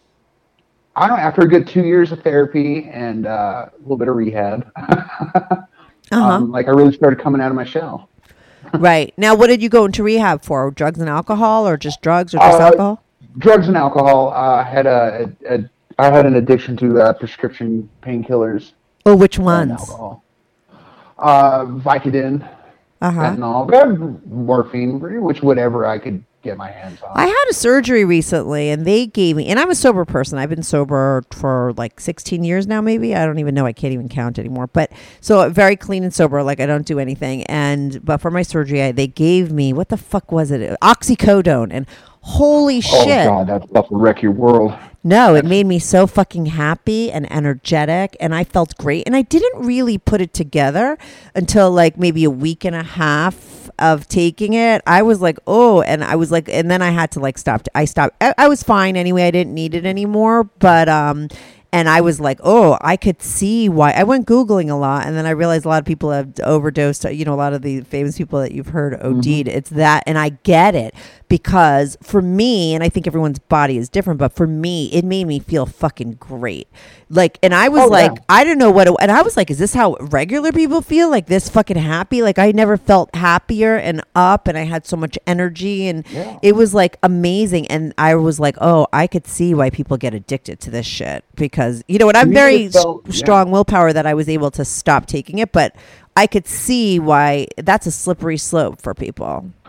I don't know, after a good two years of therapy and uh, a little bit of rehab, Uh-huh. um, like, I really started coming out of my shell. Right. Now, what did you go into rehab for? Drugs and alcohol, or just drugs, or just Uh, alcohol? Drugs and alcohol. Uh, I had a, a, a I had an addiction to uh, prescription painkillers Oh, which and ones? alcohol. Uh, Vicodin, Uh-huh. fentanyl, uh, morphine, which whatever I could get my hands on. I had a surgery recently, and they gave me, and I'm a sober person. I've been sober for like sixteen years now, maybe. I don't even know. I can't even count anymore. But so very clean and sober, like I don't do anything. And but for my surgery, I, they gave me, what the fuck was it? Oxycodone. And holy Oh shit. God, that stuff will wreck your world. No, it made me so fucking happy and energetic, and I felt great. And I didn't really put it together until like maybe a week and a half of taking it. I was like, oh, and I was like, and then I had to like stop. I stopped. I, I was fine anyway. I didn't need it anymore. But um, and I was like, oh, I could see why. I went Googling a lot, and then I realized a lot of people have overdosed. You know, a lot of the famous people that you've heard OD'd. Mm-hmm. It's that, and I get it. Because for me, and I think everyone's body is different, but for me, it made me feel fucking great. Like, and I was Oh, like, yeah. I don't know what, it, and I was like, is this how regular people feel? Like this fucking happy? Like I never felt happier and up, and I had so much energy, and Yeah. it was like amazing. And I was like, oh, I could see why people get addicted to this shit, because you know, and I'm Me, very it felt- s- yeah. strong willpower that I was able to stop taking it, but I could see why that's a slippery slope for people.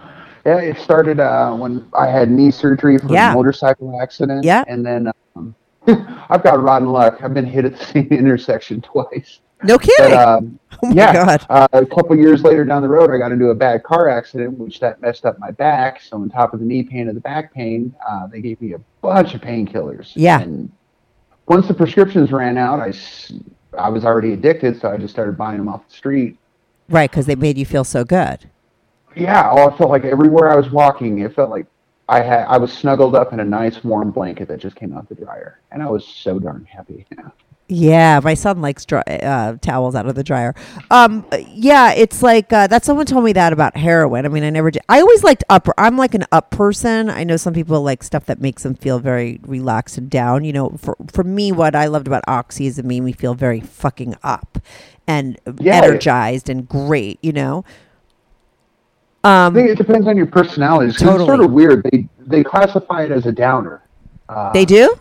Yeah, it started uh, when I had knee surgery from Yeah. a motorcycle accident. Yeah. And then um, I've got rotten luck. I've been hit at the same intersection twice. No kidding. But, um, oh my yeah, God. Uh, a couple years later down the road, I got into a bad car accident, which that messed up my back. So on top of the knee pain and the back pain, uh, they gave me a bunch of painkillers. Yeah. And once the prescriptions ran out, I, s- I was already addicted, so I just started buying them off the street. Right, because they made you feel so good. Yeah, oh, I felt like everywhere I was walking, it felt like I had I was snuggled up in a nice warm blanket that just came out the dryer, and I was so darn happy. Yeah, my son likes dry, uh, towels out of the dryer. Um, yeah, it's like uh, that. Someone told me that about heroin. I mean, I never did. I always liked upper. I'm like an up person. I know some people like stuff that makes them feel very relaxed and down. You know, for for me, what I loved about Oxy is it made me feel very fucking up and Yeah. energized and great. You know. I Um, think it depends on your personality. So Totally. It's sort of weird. They they classify it as a downer. Uh, they do.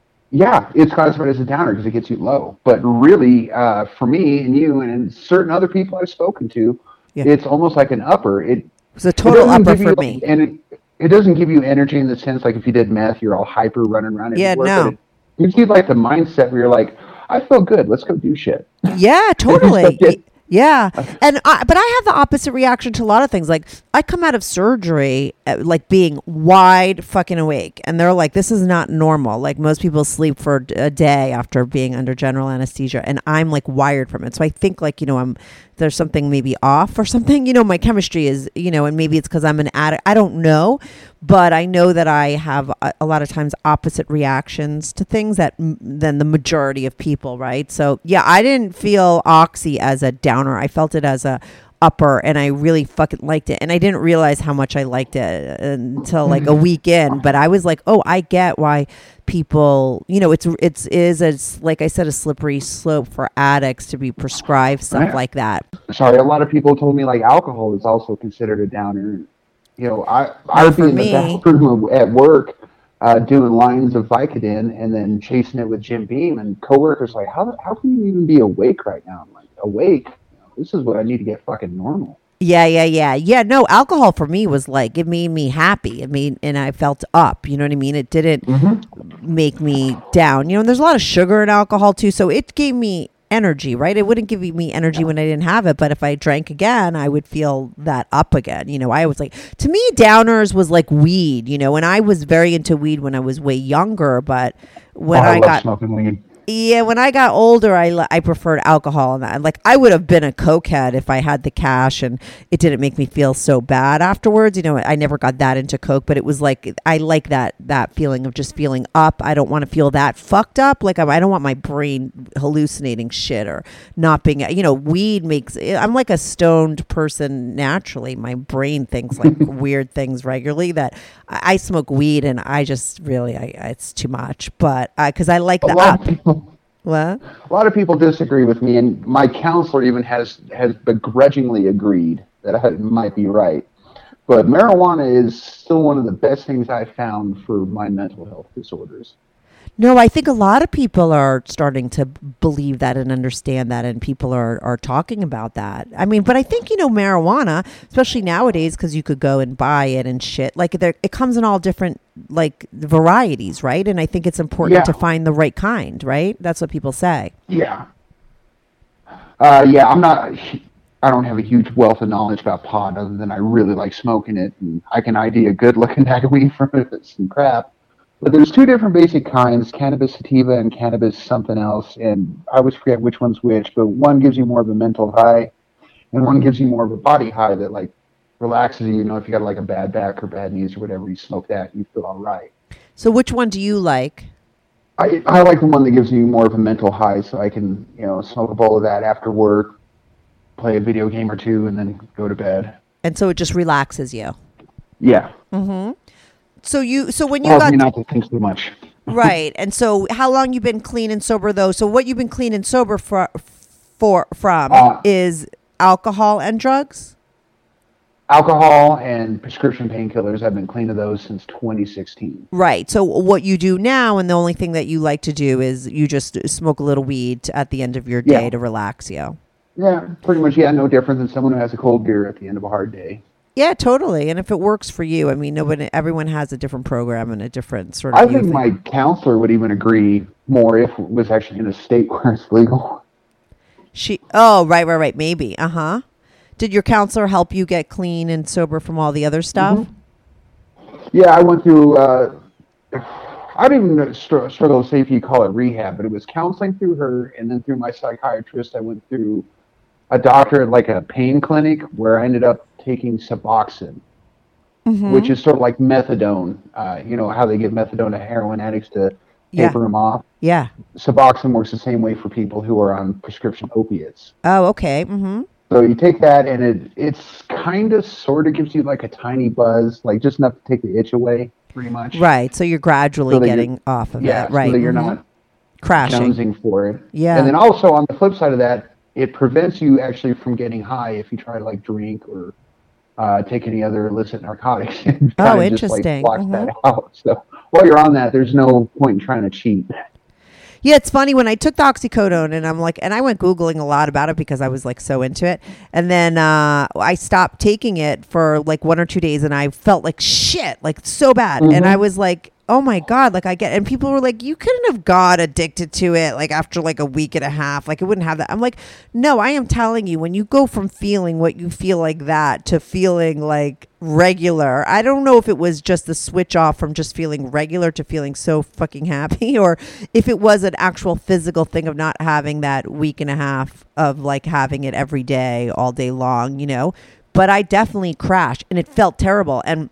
Yeah, it's classified as a downer because it gets you low. But really, uh, for me and you and certain other people I've spoken to, Yeah. it's almost like an upper. It It's a it total doesn't upper give you, for like, me. and it, it doesn't give you energy in the sense like if you did meth, you're all hyper running around. Yeah, everywhere, no. but It gives you like the mindset where you're like, I feel good. Let's go do shit. Yeah, totally. Yeah. Y- Yeah. And I, but I have the opposite reaction to a lot of things. Like I come out of surgery uh, like being wide fucking awake, and they're like, this is not normal. Like most people sleep for a day after being under general anesthesia, and I'm like wired from it. So I think like, you know, I'm there's something maybe off or something. You know, my chemistry is, you know, and maybe it's because I'm an addict. I don't know, but I know that I have a, a lot of times opposite reactions to things that m- than the majority of people, right? So yeah, I didn't feel Oxy as a downer. I felt it as a upper, and I really fucking liked it. And I didn't realize how much I liked it until like a week in. But I was like, oh, I get why people, you know, it's it's is it's like I said, a slippery slope for addicts to be prescribed stuff Right. like that. Sorry, a lot of people told me like alcohol is also considered a downer. You know, I I would be for in the me. bathroom at work uh, doing lines of Vicodin and then chasing it with Jim Beam, and coworkers like, how how can you even be awake right now? I'm like, awake? You know, this is what I need to get fucking normal. Yeah, yeah, yeah. Yeah, no, alcohol for me was like, it made me happy. It made, and I felt up, you know what I mean? It didn't make me down. You know, and there's a lot of sugar in alcohol too. So it gave me energy, right? It wouldn't give me energy when I didn't have it. But if I drank again, I would feel that up again. You know, I was like, to me, downers was like weed, you know, and I was very into weed when I was way younger. But when Oh, I love got, smoking weed. yeah, when I got older, I, li- I preferred alcohol, and that. Like I would have been a cokehead if I had the cash, and it didn't make me feel so bad afterwards. You know, I never got that into coke, but it was like I like that that feeling of just feeling up. I don't want to feel that fucked up. Like I'm, I don't want my brain hallucinating shit or not being. You know, weed makes. I'm like a stoned person naturally. My brain thinks like weird things regularly. That I, I smoke weed, and I just really, I, it's too much. But because I like A the lot up. of people. What? A lot of people disagree with me, and my counselor even has has begrudgingly agreed that I might be right. But marijuana is still one of the best things I've found for my mental health disorders. No, I think a lot of people are starting to believe that and understand that, and people are, are talking about that. I mean, but I think, you know, marijuana, especially nowadays, because you could go and buy it and shit, like there, it comes in all different like varieties, right? And I think it's important Yeah. to find the right kind, right? That's what people say. Yeah. Uh, yeah, I'm not. I don't have a huge wealth of knowledge about pot, other than I really like smoking it, and I can I D a good looking bag of weed from it if it's some crap. But there's two different basic kinds: cannabis sativa and cannabis something else. And I always forget which one's which. But one gives you more of a mental high, and one gives you more of a body high that like relaxes you. You know, if you got like a bad back or bad knees or whatever, you smoke that, you feel all right. So which one do you like? I I like the one that gives you more of a mental high, so I can you know smoke a bowl of that after work, play a video game or two, and then go to bed. And so it just relaxes you. Yeah. So you, so when you Tells got me not to think too much. right, and so how long you been clean and sober though? So what you've been clean and sober for, for from Uh, is alcohol and drugs. Alcohol and prescription painkillers, I've been clean of those since twenty sixteen. Right. So what you do now, and the only thing that you like to do is you just smoke a little weed at the end of your day Yeah. to relax you. Yeah, pretty much, yeah, no different than someone who has a cold beer at the end of a hard day. Yeah, totally. And if it works for you, I mean, nobody, everyone has a different program and a different sort of. I think my counselor would even agree more if it was actually in a state where it's legal. She, oh, right, right, right. Maybe. Uh huh. Did your counselor help you get clean and sober from all the other stuff? Mm-hmm. Yeah, I went through, uh, I don't even str- struggle to say if you call it rehab, but it was counseling through her, and then through my psychiatrist, I went through a doctor at like a pain clinic where I ended up taking Suboxone, mm-hmm. which is sort of like methadone. Uh, you know how they give methadone to heroin addicts to yeah. taper them off? Yeah. Suboxone works the same way for people who are on prescription opiates. Oh, okay. Mm-hmm. So you take that, and it it's kind of sort of gives you like a tiny buzz, like just enough to take the itch away, pretty much. Right. So you're gradually so getting off of yeah, it. Right. So that you're mm-hmm. not crashing, jonesing for it. Yeah. And then also on the flip side of that, it prevents you actually from getting high if you try to like drink or uh, take any other illicit narcotics. Oh, interesting. Just, like, blocks mm-hmm. that out. So while you're on that, there's no point in trying to cheat. Yeah, it's funny when I took the oxycodone and I'm like, and I went Googling a lot about it because I was like so into it. And then uh, I stopped taking it for like one or two days and I felt like shit, like so bad. Mm-hmm. And I was like, oh my God, like I get, and people were like, you couldn't have got addicted to it like after like a week and a half. Like it wouldn't have that. I'm like, no, I am telling you, when you go from feeling what you feel like that to feeling like regular, I don't know if it was just the switch off from just feeling regular to feeling so fucking happy, or if it was an actual physical thing of not having that week and a half of like having it every day, all day long, you know, but I definitely crashed and it felt terrible. And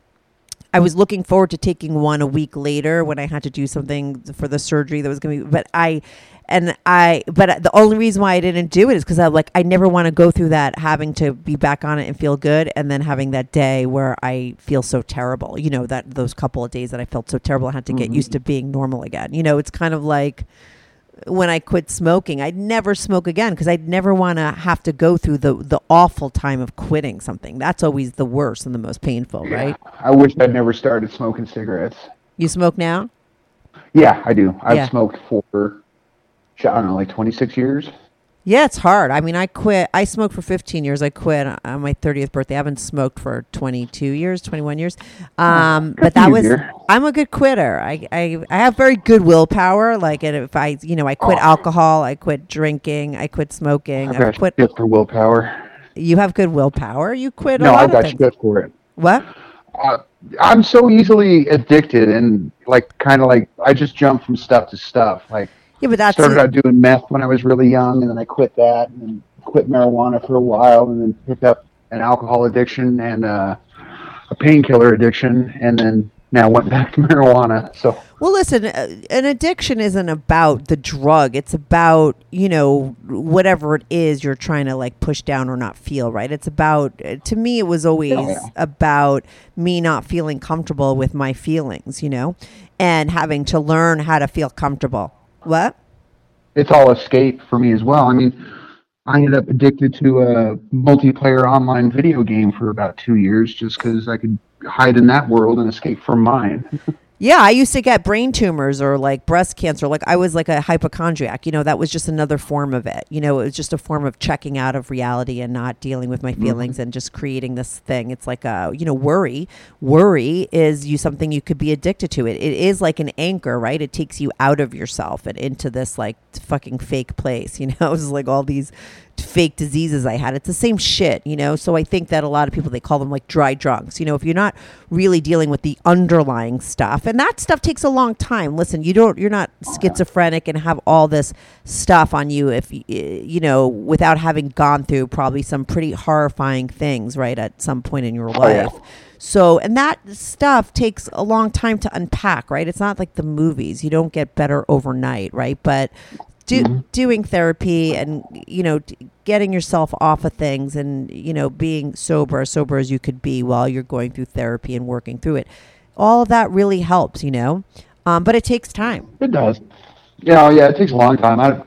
I was looking forward to taking one a week later when I had to do something for the surgery that was going to be, but I, and I, but the only reason why I didn't do it is because I'm like, I never want to go through that, having to be back on it and feel good. And then having that day where I feel so terrible, you know, that those couple of days that I felt so terrible, I had to get mm-hmm. used to being normal again. You know, it's kind of like when I quit smoking, I'd never smoke again because I'd never want to have to go through the, the awful time of quitting something. That's always the worst and the most painful, yeah. right? I wish I'd never started smoking cigarettes. You smoke now? Yeah, I do. I've yeah. smoked for, I don't know, like twenty-six years. Yeah, it's hard. I mean, I quit. I smoked for fifteen years. I quit on my thirtieth birthday. I haven't smoked for twenty-two years, twenty-one years. Um, but that was, I'm a good quitter. I, I, I have very good willpower. Like, and if I, you know, I quit oh. alcohol, I quit drinking, I quit smoking. I quit shit for willpower. You have good willpower? You quit no, a lot I of got things. shit for it. What? Uh, I'm so easily addicted and like kind of like I just jump from stuff to stuff. Like, yeah, but that's started it. out doing meth when I was really young, and then I quit that, and then quit marijuana for a while, and then picked up an alcohol addiction and uh, a painkiller addiction, and then now went back to marijuana. So, well, listen, uh, an addiction isn't about the drug. It's about, you know, whatever it is you're trying to like push down or not feel, right? It's about, to me, it was always yeah. about me not feeling comfortable with my feelings, you know, and having to learn how to feel comfortable. What? It's all escape for me as well. I mean, I ended up addicted to a multiplayer online video game for about two years just because I could hide in that world and escape from mine. Yeah, I used to get brain tumors or like breast cancer. Like I was like a hypochondriac, you know, that was just another form of it. You know, it was just a form of checking out of reality and not dealing with my feelings mm-hmm. and just creating this thing. It's like a, you know, worry. Worry is you something you could be addicted to. It It is like an anchor, right? It takes you out of yourself and into this like fucking fake place, you know, it's like all these fake diseases I had. It's the same shit, you know? So I think that a lot of people, they call them like dry drunks. You know, if you're not really dealing with the underlying stuff, and that stuff takes a long time. Listen, you don't, you're not schizophrenic and have all this stuff on you if, you know, without having gone through probably some pretty horrifying things, right, at some point in your life. Oh, yeah. So, and that stuff takes a long time to unpack, right? It's not like the movies. You don't get better overnight, right? But Do, mm-hmm. doing therapy and, you know, getting yourself off of things and, you know, being sober, as sober as you could be while you're going through therapy and working through it. All of that really helps, you know, um, but it takes time. It does. You know, yeah, it takes a long time. I,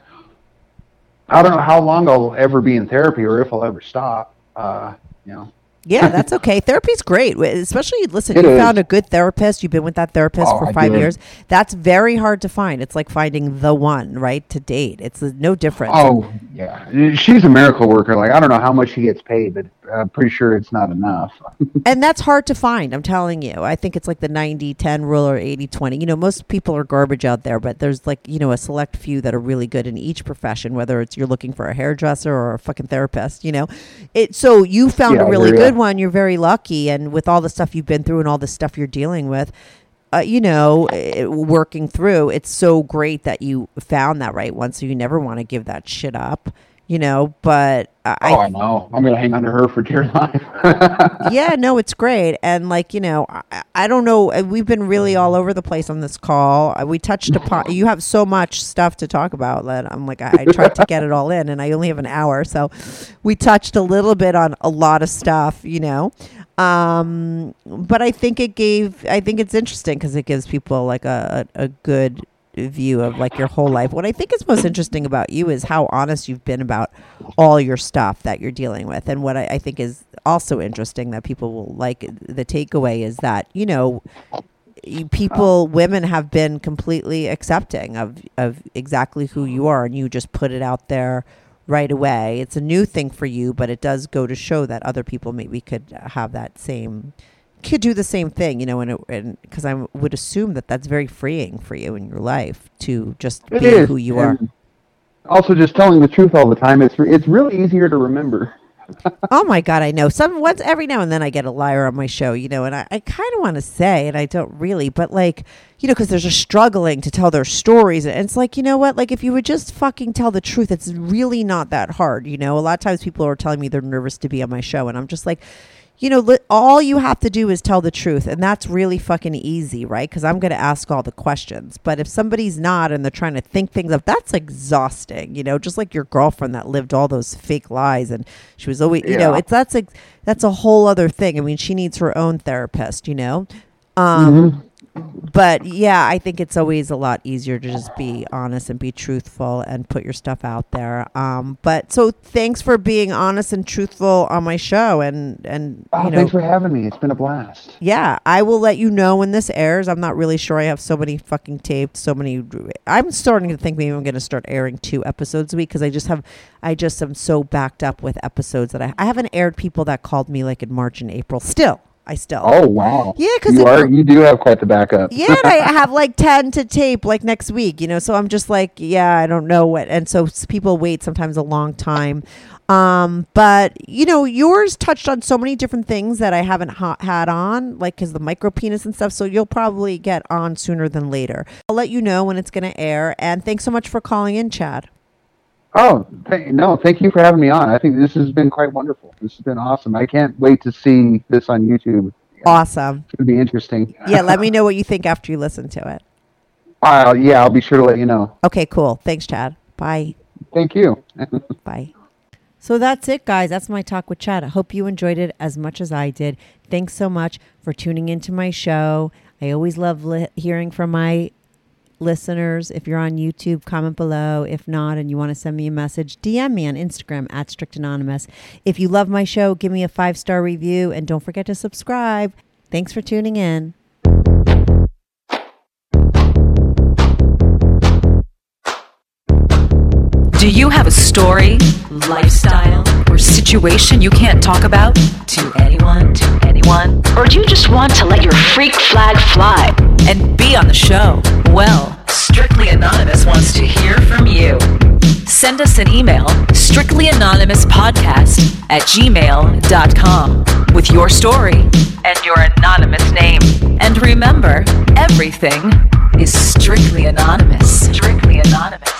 I don't know how long I'll ever be in therapy or if I'll ever stop, uh, you know. Yeah, that's okay. Therapy's great, especially, listen, it you is. found a good therapist. You've been with that therapist oh, for I five did. years. That's very hard to find. It's like finding the one, right, to date. It's no different. Oh, yeah. She's a miracle worker. Like, I don't know how much she gets paid, but I'm pretty sure it's not enough. And that's hard to find, I'm telling you. I think it's like the ninety ten rule or eighty twenty. You know, most people are garbage out there, but there's like, you know, a select few that are really good in each profession, whether it's you're looking for a hairdresser or a fucking therapist, you know. It so you found Yeah, a really yeah. good one. You're very lucky, and with all the stuff you've been through and all the stuff you're dealing with, uh, you know, it, working through, it's so great that you found that right one, so you never want to give that shit up. You know, but uh, Oh, I I, know. I'm going to hang on to her for dear life. yeah, no, it's great. And like, you know, I, I don't know. uh, We've been really all over the place on this call. Uh, We touched upon, you have so much stuff to talk about that I'm like, I, I tried to get it all in and I only have an hour. So we touched a little bit on a lot of stuff, you know. Um, but I think it gave, I think it's interesting because it gives people like a, a, a good view of like your whole life. What I think is most interesting about you is how honest you've been about all your stuff that you're dealing with. And what I, I think is also interesting that people will like, the takeaway is that, you know, you- people, women have been completely accepting of, of exactly who you are, and you just put it out there right away. It's a new thing for you, but it does go to show that other people maybe could have that same could do the same thing, you know, and and because I would assume that that's very freeing for you in your life to just It be is, who you are. and Also, just telling the truth all the time, it's, it's really easier to remember. Oh my God, I know. Some once every now and then I get a liar on my show, you know, and I, I kind of want to say, and I don't really, but like, you know, because there's a struggling to tell their stories. And it's like, you know what, like if you would just fucking tell the truth, it's really not that hard. You know, a lot of times people are telling me they're nervous to be on my show, and I'm just like, you know, li- all you have to do is tell the truth. And that's really fucking easy, right? Because I'm going to ask all the questions. But if somebody's not and they're trying to think things up, that's exhausting, you know, just like your girlfriend that lived all those fake lies. And she was always, you know, Yeah. it's that's a, that's a whole other thing. I mean, she needs her own therapist, you know? Um, But yeah, I think it's always a lot easier to just be honest and be truthful and put your stuff out there. Um, but so thanks for being honest and truthful on my show. And, and Oh, you know, thanks for having me. It's been a blast. yeah, I will let you know when this airs. I'm not really sure. I have so many fucking taped, so many. I'm starting to think maybe I'm going to start airing two episodes a week because I just have, I just am so backed up with episodes that I, I haven't aired people that called me like in March and April. Still, I still. Oh, wow. Yeah, 'cause you it- are you do have quite the backup. Yeah, and I have like ten to tape like next week, you know, so I'm just like, yeah, I don't know what. And so s- people wait sometimes a long time. Um, but, you know, yours touched on so many different things that I haven't ha- had on, like because the micro penis and stuff. So you'll probably get on sooner than later. I'll let you know when it's going to air. And thanks so much for calling in, Chad. Oh, th- no, thank you for having me on. I think this has been quite wonderful. This has been awesome. I can't wait to see this on YouTube. Awesome. It's going to be interesting. Yeah, let me know what you think after you listen to it. Uh, yeah, I'll be sure to let you know. Okay, cool. Thanks, Chad. Bye. Thank you. Bye. So that's it, guys. That's my talk with Chad. I hope you enjoyed it as much as I did. Thanks so much for tuning into my show. I always love li- hearing from my listeners. If you're on YouTube, comment below. If not, and you want to send me a message, D M me on Instagram at Strict Anonymous. If you love my show, give me a five-star review, and don't forget to subscribe. Thanks for tuning in. Do you have a story, lifestyle, or situation you can't talk about to anyone, to anyone? Or do you just want to let your freak flag fly and be on the show? Well, Strictly Anonymous wants to hear from you. Send us an email, strictlyanonymouspodcast at gmail dot com, with your story and your anonymous name. And remember, everything is strictly anonymous. Strictly anonymous.